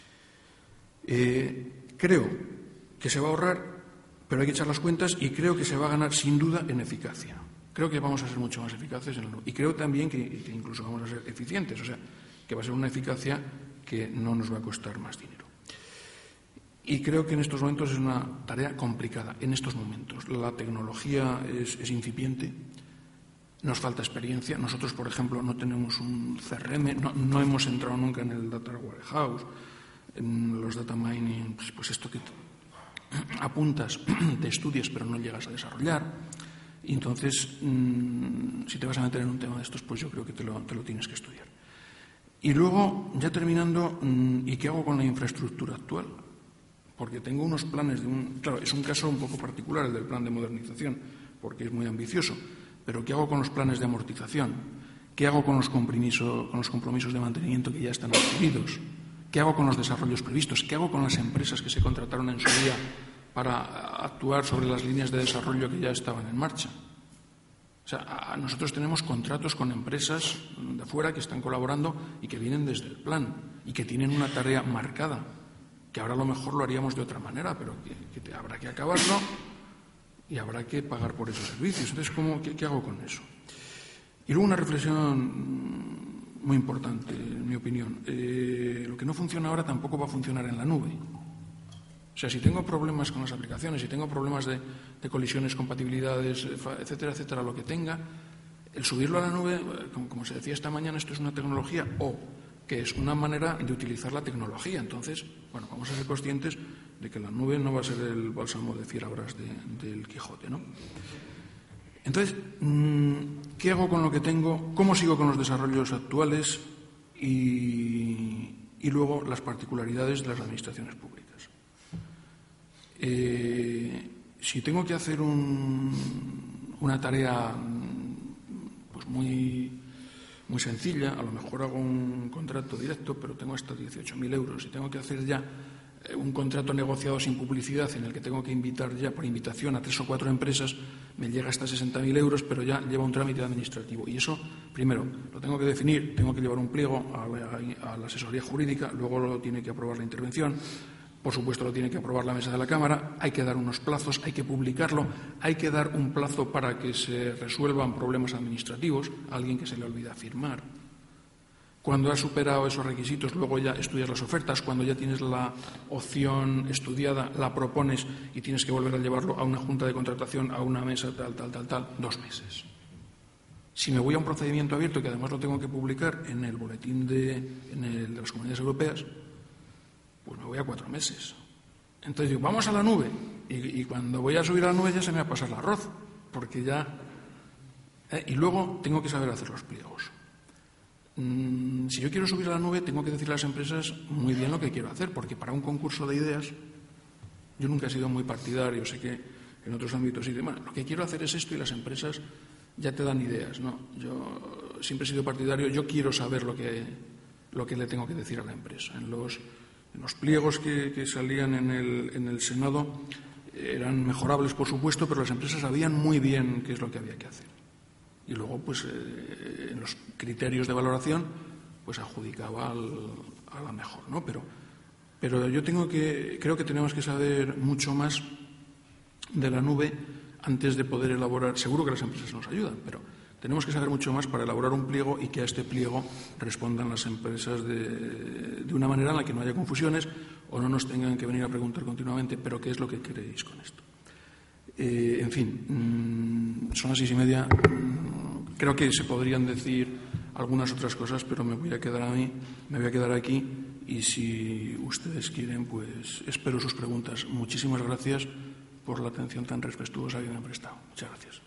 Eh, creo que se va a ahorrar, pero hay que echar las cuentas y creo que se va a ganar sin duda en eficacia. Creo que vamos a ser mucho más eficaces en el, y creo también que, que incluso vamos a ser eficientes, o sea, que va a ser una eficacia que no nos va a costar más dinero. Y creo que en estos momentos es una tarea complicada, en estos momentos. La tecnología es, es incipiente, nos falta experiencia. Nosotros, por ejemplo, no tenemos un C R M, no, no hemos entrado nunca en el Data Warehouse, en los data mining, pues, pues esto que apuntas, te estudias, pero no llegas a desarrollar. Y entonces, mmm, si te vas a meter en un tema de estos, pues yo creo que te lo, te lo tienes que estudiar. Y luego, ya terminando, ¿y qué hago con la infraestructura actual? Porque tengo unos planes de un... Claro, es un caso un poco particular el del plan de modernización, porque es muy ambicioso, pero ¿qué hago con los planes de amortización? ¿Qué hago con los compromisos, con los compromisos de mantenimiento que ya están adquiridos? ¿Qué hago con los desarrollos previstos? ¿Qué hago con las empresas que se contrataron en su día para actuar sobre las líneas de desarrollo que ya estaban en marcha? O sea, nosotros tenemos contratos con empresas de fuera que están colaborando y que vienen desde el plan y que tienen una tarea marcada, que ahora a lo mejor lo haríamos de otra manera, pero que, que te, habrá que acabarlo y habrá que pagar por esos servicios. Entonces, ¿cómo, qué, qué hago con eso? Y luego una reflexión muy importante, en mi opinión. Eh, lo que no funciona ahora tampoco va a funcionar en la nube. O sea, si tengo problemas con las aplicaciones, si tengo problemas de, de colisiones, compatibilidades, etcétera, etcétera, lo que tenga, el subirlo a la nube, como, como se decía esta mañana, esto es una tecnología o que es una manera de utilizar la tecnología. Entonces, bueno, vamos a ser conscientes de que la nube no va a ser el bálsamo de fierabrás de, del Quijote, ¿no? Entonces, ¿qué hago con lo que tengo? ¿Cómo sigo con los desarrollos actuales? Y, y luego las particularidades de las administraciones públicas. Eh, si tengo que hacer un, una tarea pues muy, muy sencilla, a lo mejor hago un contrato directo, pero tengo hasta dieciocho mil euros. Si tengo que hacer ya un contrato negociado sin publicidad en el que tengo que invitar ya por invitación a tres o cuatro empresas, me llega hasta sesenta mil euros, pero ya lleva un trámite administrativo. Y eso, primero, lo tengo que definir, tengo que llevar un pliego a la, a la asesoría jurídica, luego lo tiene que aprobar la intervención. Por supuesto, lo tiene que aprobar la mesa de la Cámara, hay que dar unos plazos, hay que publicarlo, hay que dar un plazo para que se resuelvan problemas administrativos, a alguien que se le olvida firmar. Cuando has superado esos requisitos, luego ya estudias las ofertas, cuando ya tienes la opción estudiada, la propones y tienes que volver a llevarlo a una junta de contratación, a una mesa, tal, tal, tal, tal, dos meses. Si me voy a un procedimiento abierto, que además lo tengo que publicar en el boletín de, en el, de las Comunidades Europeas, pues me voy a cuatro meses. Entonces digo, vamos a la nube. Y, y cuando voy a subir a la nube ya se me va a pasar el arroz, porque ya ¿eh? Y luego tengo que saber hacer los pliegos. Mm, si yo quiero subir a la nube, tengo que decir a las empresas muy bien lo que quiero hacer, porque para un concurso de ideas, yo nunca he sido muy partidario, sé que en otros ámbitos sí, bueno, lo que quiero hacer es esto y las empresas ya te dan ideas, ¿no? Yo siempre he sido partidario, yo quiero saber lo que, lo que le tengo que decir a la empresa. En los, en los pliegos que, que salían en el, en el Senado eran mejorables, por supuesto, pero las empresas sabían muy bien qué es lo que había que hacer. Y luego, pues, eh, en los criterios de valoración, pues adjudicaba al, a la mejor, ¿no? Pero, pero yo tengo que, creo que tenemos que saber mucho más de la nube antes de poder elaborar. Seguro que las empresas nos ayudan, pero tenemos que saber mucho más para elaborar un pliego y que a este pliego respondan las empresas de, de una manera en la que no haya confusiones o no nos tengan que venir a preguntar continuamente, pero ¿qué es lo que queréis con esto? Eh, en fin, mmm, son las seis y media. Mmm, creo que se podrían decir algunas otras cosas, pero me voy a quedar a mí, me voy a quedar aquí y si ustedes quieren, pues espero sus preguntas. Muchísimas gracias por la atención tan respetuosa que me han prestado. Muchas gracias.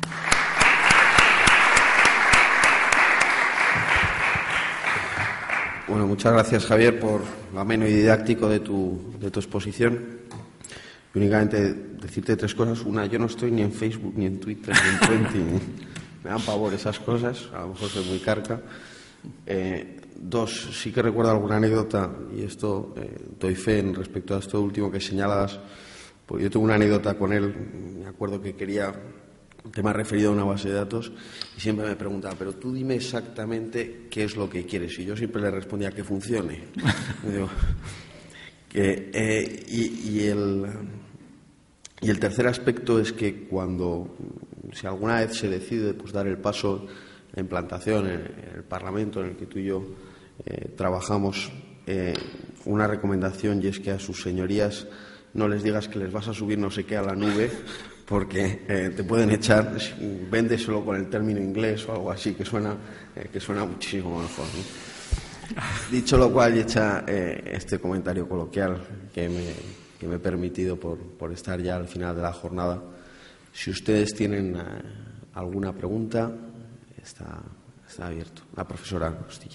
Bueno, muchas gracias, Javier, por lo ameno y didáctico de tu, de tu exposición. Y únicamente decirte tres cosas. Una, yo no estoy ni en Facebook, ni en Twitter, ni en Twenty. Ni... Me dan pavor esas cosas. A lo mejor soy muy carca. Eh, dos, sí que recuerdo alguna anécdota, y esto eh, doy fe en respecto a esto último que señalabas. Pues yo tengo una anécdota con él. Me acuerdo que quería un tema referido a una base de datos y siempre me preguntaba, pero tú dime exactamente qué es lo que quieres. Y yo siempre le respondía que funcione. Digo, que, eh, y, y, el, y el tercer aspecto es que cuando, si alguna vez se decide pues, dar el paso, la implantación en el Parlamento en el que tú y yo eh, trabajamos, eh, una recomendación, y es que a sus señorías no les digas que les vas a subir no sé qué a la nube, porque eh, te pueden echar, véndeselo con el término inglés o algo así, que suena, eh, que suena muchísimo mejor, ¿no? Dicho lo cual, y hecha eh, este comentario coloquial que me, que me he permitido por, por estar ya al final de la jornada, si ustedes tienen eh, alguna pregunta, está, está abierto. La profesora Costilla.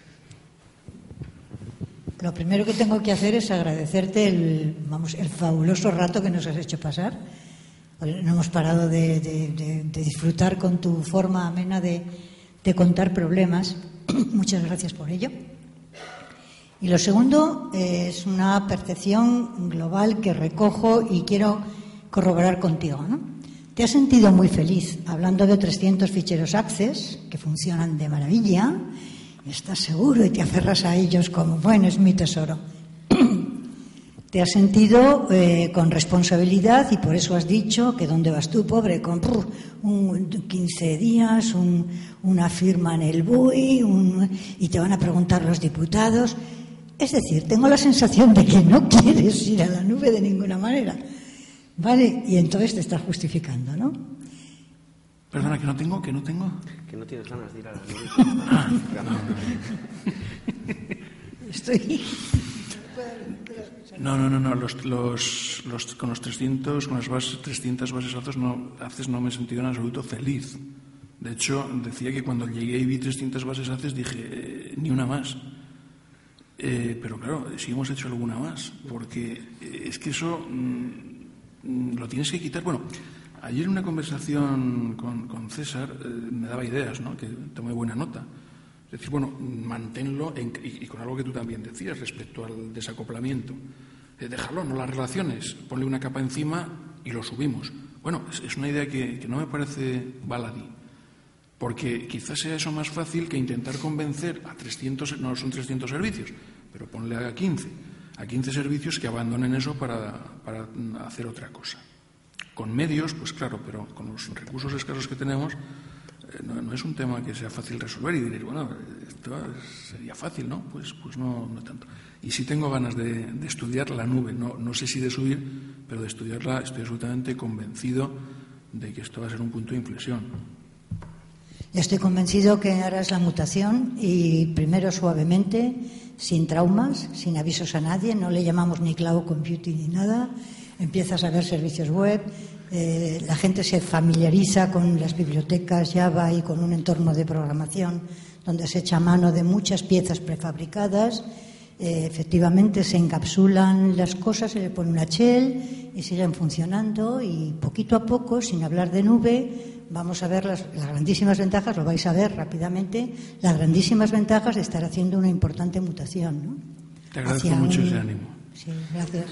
Lo primero que tengo que hacer es agradecerte el, vamos, el fabuloso rato que nos has hecho pasar. No hemos parado de, de, de, de disfrutar con tu forma amena de, de contar problemas. Muchas gracias por ello. Y lo segundo eh, es una percepción global que recojo y quiero corroborar contigo, ¿no? Te has sentido muy feliz hablando de trescientos ficheros Access que funcionan de maravilla. Estás seguro y te aferras a ellos como, bueno, es mi tesoro. Te has sentido eh, con responsabilidad y por eso has dicho que ¿dónde vas tú, pobre? Con puf, un, quince días, un, una firma en el B U I un, y te van a preguntar los diputados. Es decir, tengo la sensación de que no quieres ir a la nube de ninguna manera. ¿Vale? Y entonces te estás justificando, ¿no? Perdona, que no tengo, que no tengo. Que no tienes ganas de ir a la nube. Estoy... No, no, no, no. Los, los, los, con los trescientos, con las bases, trescientas bases de datos no, Access no me he sentido en absoluto feliz. De hecho, decía que cuando llegué y vi trescientas bases Access dije, eh, ni una más. Eh, pero claro, sí hemos hecho alguna más, porque eh, es que eso mmm, lo tienes que quitar. Bueno, ayer en una conversación con, con César eh, me daba ideas, ¿no? Que tomé buena nota. Es decir, bueno, manténlo, en, y, y con algo que tú también decías respecto al desacoplamiento. Eh, déjalo, no las relaciones, ponle una capa encima y lo subimos. Bueno, es, es una idea que, que no me parece baladí, porque quizás sea eso más fácil que intentar convencer a trescientos, no son trescientos servicios, pero ponle a quince, a quince servicios que abandonen eso para, para hacer otra cosa. Con medios, pues claro, pero con los recursos escasos que tenemos, No, no es un tema que sea fácil resolver y diréis, bueno, esto sería fácil, ¿no? Pues, pues no, no tanto. Y sí tengo ganas de, de estudiar la nube, no, no sé si de subir, pero de estudiarla estoy absolutamente convencido de que esto va a ser un punto de inflexión. Estoy convencido que harás la mutación y primero suavemente, sin traumas, sin avisos a nadie, no le llamamos ni cloud computing ni nada, empiezas a ver servicios web, eh, la gente se familiariza con las bibliotecas Java y con un entorno de programación donde se echa mano de muchas piezas prefabricadas. Eh, efectivamente se encapsulan las cosas, se le pone una shell y siguen funcionando, y poquito a poco, sin hablar de nube, vamos a ver las, las grandísimas ventajas, lo vais a ver rápidamente, las grandísimas ventajas de estar haciendo una importante mutación, ¿no? Te agradezco Hacia mucho un... ese ánimo. Sí, gracias.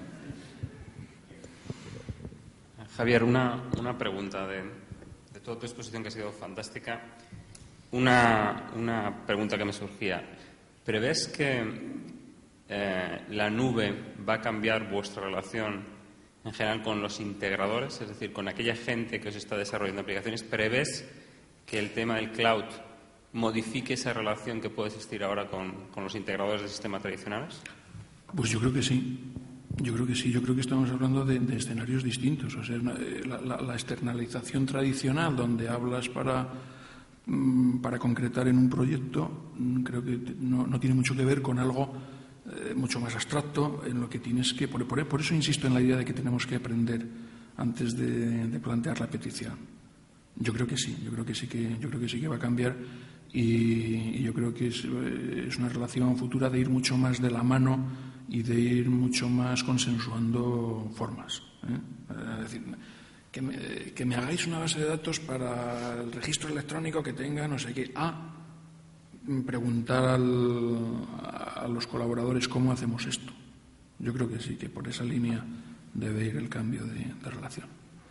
Javier, una, una pregunta de, de toda tu exposición, que ha sido fantástica. Una, una pregunta que me surgía. ¿Prevés que eh, la nube va a cambiar vuestra relación en general con los integradores? Es decir, con aquella gente que os está desarrollando aplicaciones. ¿Prevés que el tema del cloud modifique esa relación que puede existir ahora con, con los integradores del sistema tradicionales? Pues yo creo que sí. Yo creo que sí. Yo creo que estamos hablando de, de escenarios distintos. O sea, la, la, la externalización tradicional, donde hablas para... para concretar en un proyecto, creo que no, no tiene mucho que ver con algo eh, mucho más abstracto, en lo que tienes que... Por, por, por eso insisto en la idea de que tenemos que aprender antes de, de plantear la petición. Yo creo que sí, yo creo que sí que, yo creo que, sí que va a cambiar, y, y yo creo que es, es una relación futura de ir mucho más de la mano y de ir mucho más consensuando formas, ¿eh? Es decir, Que me, que me hagáis una base de datos para el registro electrónico que tenga no sé qué. A preguntar al, a los colaboradores cómo hacemos esto. Yo creo que sí, que por esa línea debe ir el cambio de, de relación.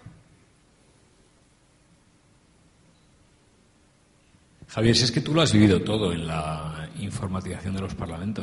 Javier, si es que tú lo has vivido todo en la informatización de los parlamentos.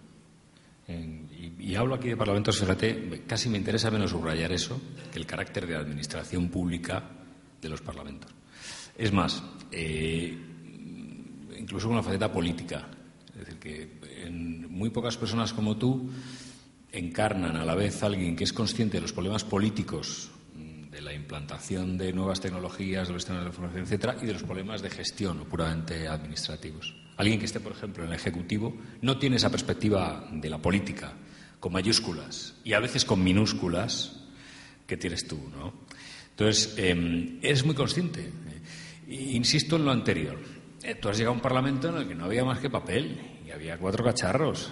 En, y, y hablo aquí de parlamentos, fíjate, casi me interesa menos subrayar eso que el carácter de administración pública de los parlamentos. Es más, eh, incluso con la faceta política. Es decir, que en muy pocas personas como tú encarnan a la vez a alguien que es consciente de los problemas políticos, de la implantación de nuevas tecnologías, de los sistemas de información, etcétera, y de los problemas de gestión o puramente administrativos. Alguien que esté, por ejemplo, en el Ejecutivo no tiene esa perspectiva de la política con mayúsculas y a veces con minúsculas que tienes tú, ¿no? Entonces, eh, eres muy consciente. Eh, insisto en lo anterior. Eh, tú has llegado a un Parlamento en el que no había más que papel y había cuatro cacharros.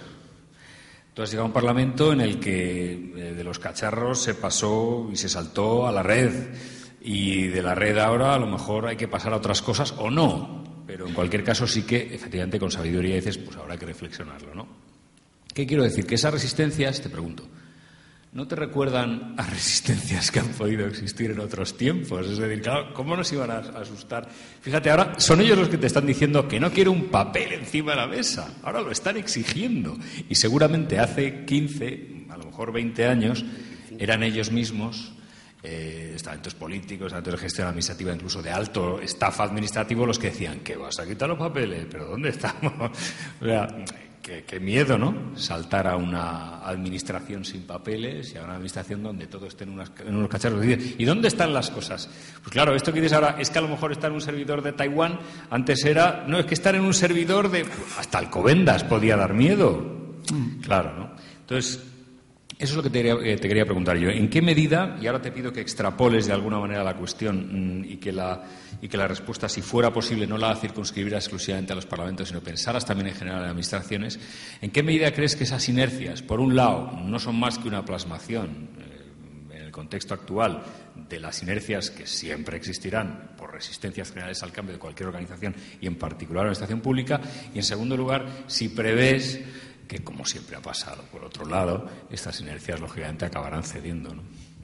Tú has llegado a un Parlamento en el que eh, de los cacharros se pasó y se saltó a la red, y de la red ahora a lo mejor hay que pasar a otras cosas o no, pero en cualquier caso sí que efectivamente con sabiduría dices, pues ahora hay que reflexionarlo, ¿no? ¿Qué quiero decir? Que esas resistencias, te pregunto, ¿no te recuerdan a resistencias que han podido existir en otros tiempos? Es decir, claro, ¿cómo nos iban a asustar? Fíjate, ahora son ellos los que te están diciendo que no quiero un papel encima de la mesa. Ahora lo están exigiendo. Y seguramente hace quince, a lo mejor veinte años, eran ellos mismos, eh, estamentos políticos, estamentos de gestión administrativa, incluso de alto staff administrativo, los que decían, ¿qué vas a quitar los papeles? ¿Pero dónde estamos? O sea, Qué, qué miedo, ¿no? Saltar a una administración sin papeles y a una administración donde todo esté en, unas, en unos cacharros. ¿Y dónde están las cosas? Pues claro, esto que dices ahora es que a lo mejor estar en un servidor de Taiwán, antes era, no, es que estar en un servidor de... Hasta Alcobendas podía dar miedo. Mm. Claro, ¿no? Entonces, eso es lo que te quería, te quería preguntar yo. ¿En qué medida, y ahora te pido que extrapoles de alguna manera la cuestión mmm, y, que la, y que la respuesta, si fuera posible, no la circunscribieras exclusivamente a los parlamentos, sino pensaras también en general en administraciones, ¿en qué medida crees que esas inercias, por un lado, no son más que una plasmación eh, en el contexto actual de las inercias que siempre existirán por resistencias generales al cambio de cualquier organización y en particular la administración pública? Y en segundo lugar, si prevés que, como siempre ha pasado, por otro lado, estas inercias lógicamente acabarán cediendo, ¿no?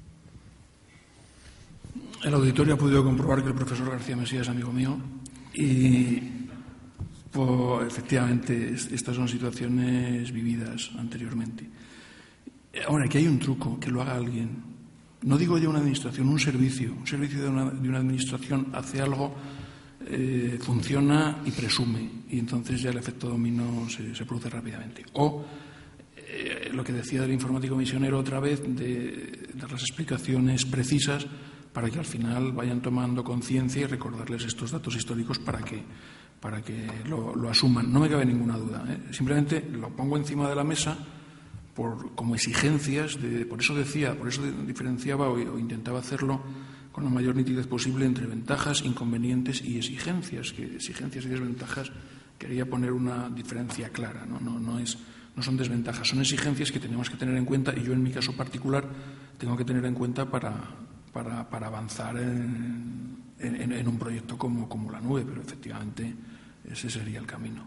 El auditorio ha podido comprobar que el profesor García Mesía es amigo mío y, pues, efectivamente, estas son situaciones vividas anteriormente. Ahora, que hay un truco, que lo haga alguien. No digo ya una administración, un servicio. Un servicio de una, de una administración hace algo, eh, funciona y presume, y entonces ya el efecto dominó se, se produce rápidamente. O eh, lo que decía el informático misionero otra vez, de dar las explicaciones precisas para que al final vayan tomando conciencia y recordarles estos datos históricos para que, para que lo, lo asuman. No me cabe ninguna duda, ¿eh? Simplemente lo pongo encima de la mesa por, como exigencias, de, por eso decía, por eso diferenciaba o, o intentaba hacerlo con la mayor nitidez posible entre ventajas, inconvenientes y exigencias, que exigencias y desventajas quería poner una diferencia clara, no, no, no, es, no son desventajas, son exigencias que tenemos que tener en cuenta y yo en mi caso particular tengo que tener en cuenta para, para, para avanzar en, en, en un proyecto como, como la nube, pero efectivamente ese sería el camino.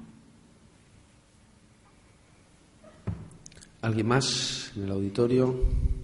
¿Alguien más en el auditorio?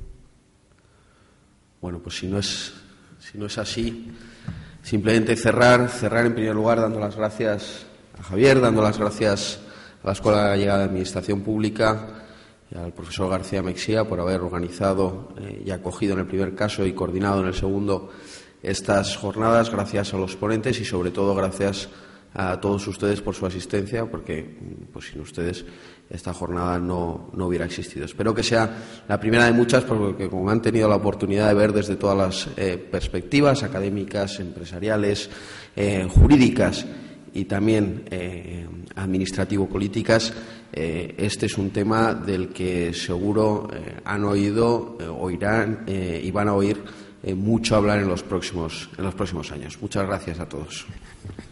Bueno, pues si no es, si no es así, simplemente cerrar, cerrar en primer lugar dando las gracias a Javier, dando las gracias a la Escuela Gallega de Administración Pública y al profesor García Mexía por haber organizado eh, y acogido en el primer caso y coordinado en el segundo estas jornadas. Gracias a los ponentes y sobre todo gracias a todos ustedes por su asistencia, porque pues sin ustedes esta jornada no, no hubiera existido. Espero que sea la primera de muchas, porque como han tenido la oportunidad de ver desde todas las eh, perspectivas académicas, empresariales, eh, jurídicas y también eh, administrativo-políticas, eh, este es un tema del que seguro eh, han oído, eh, oirán eh, y van a oír eh, mucho hablar en los próximos, en los próximos años. Muchas gracias a todos.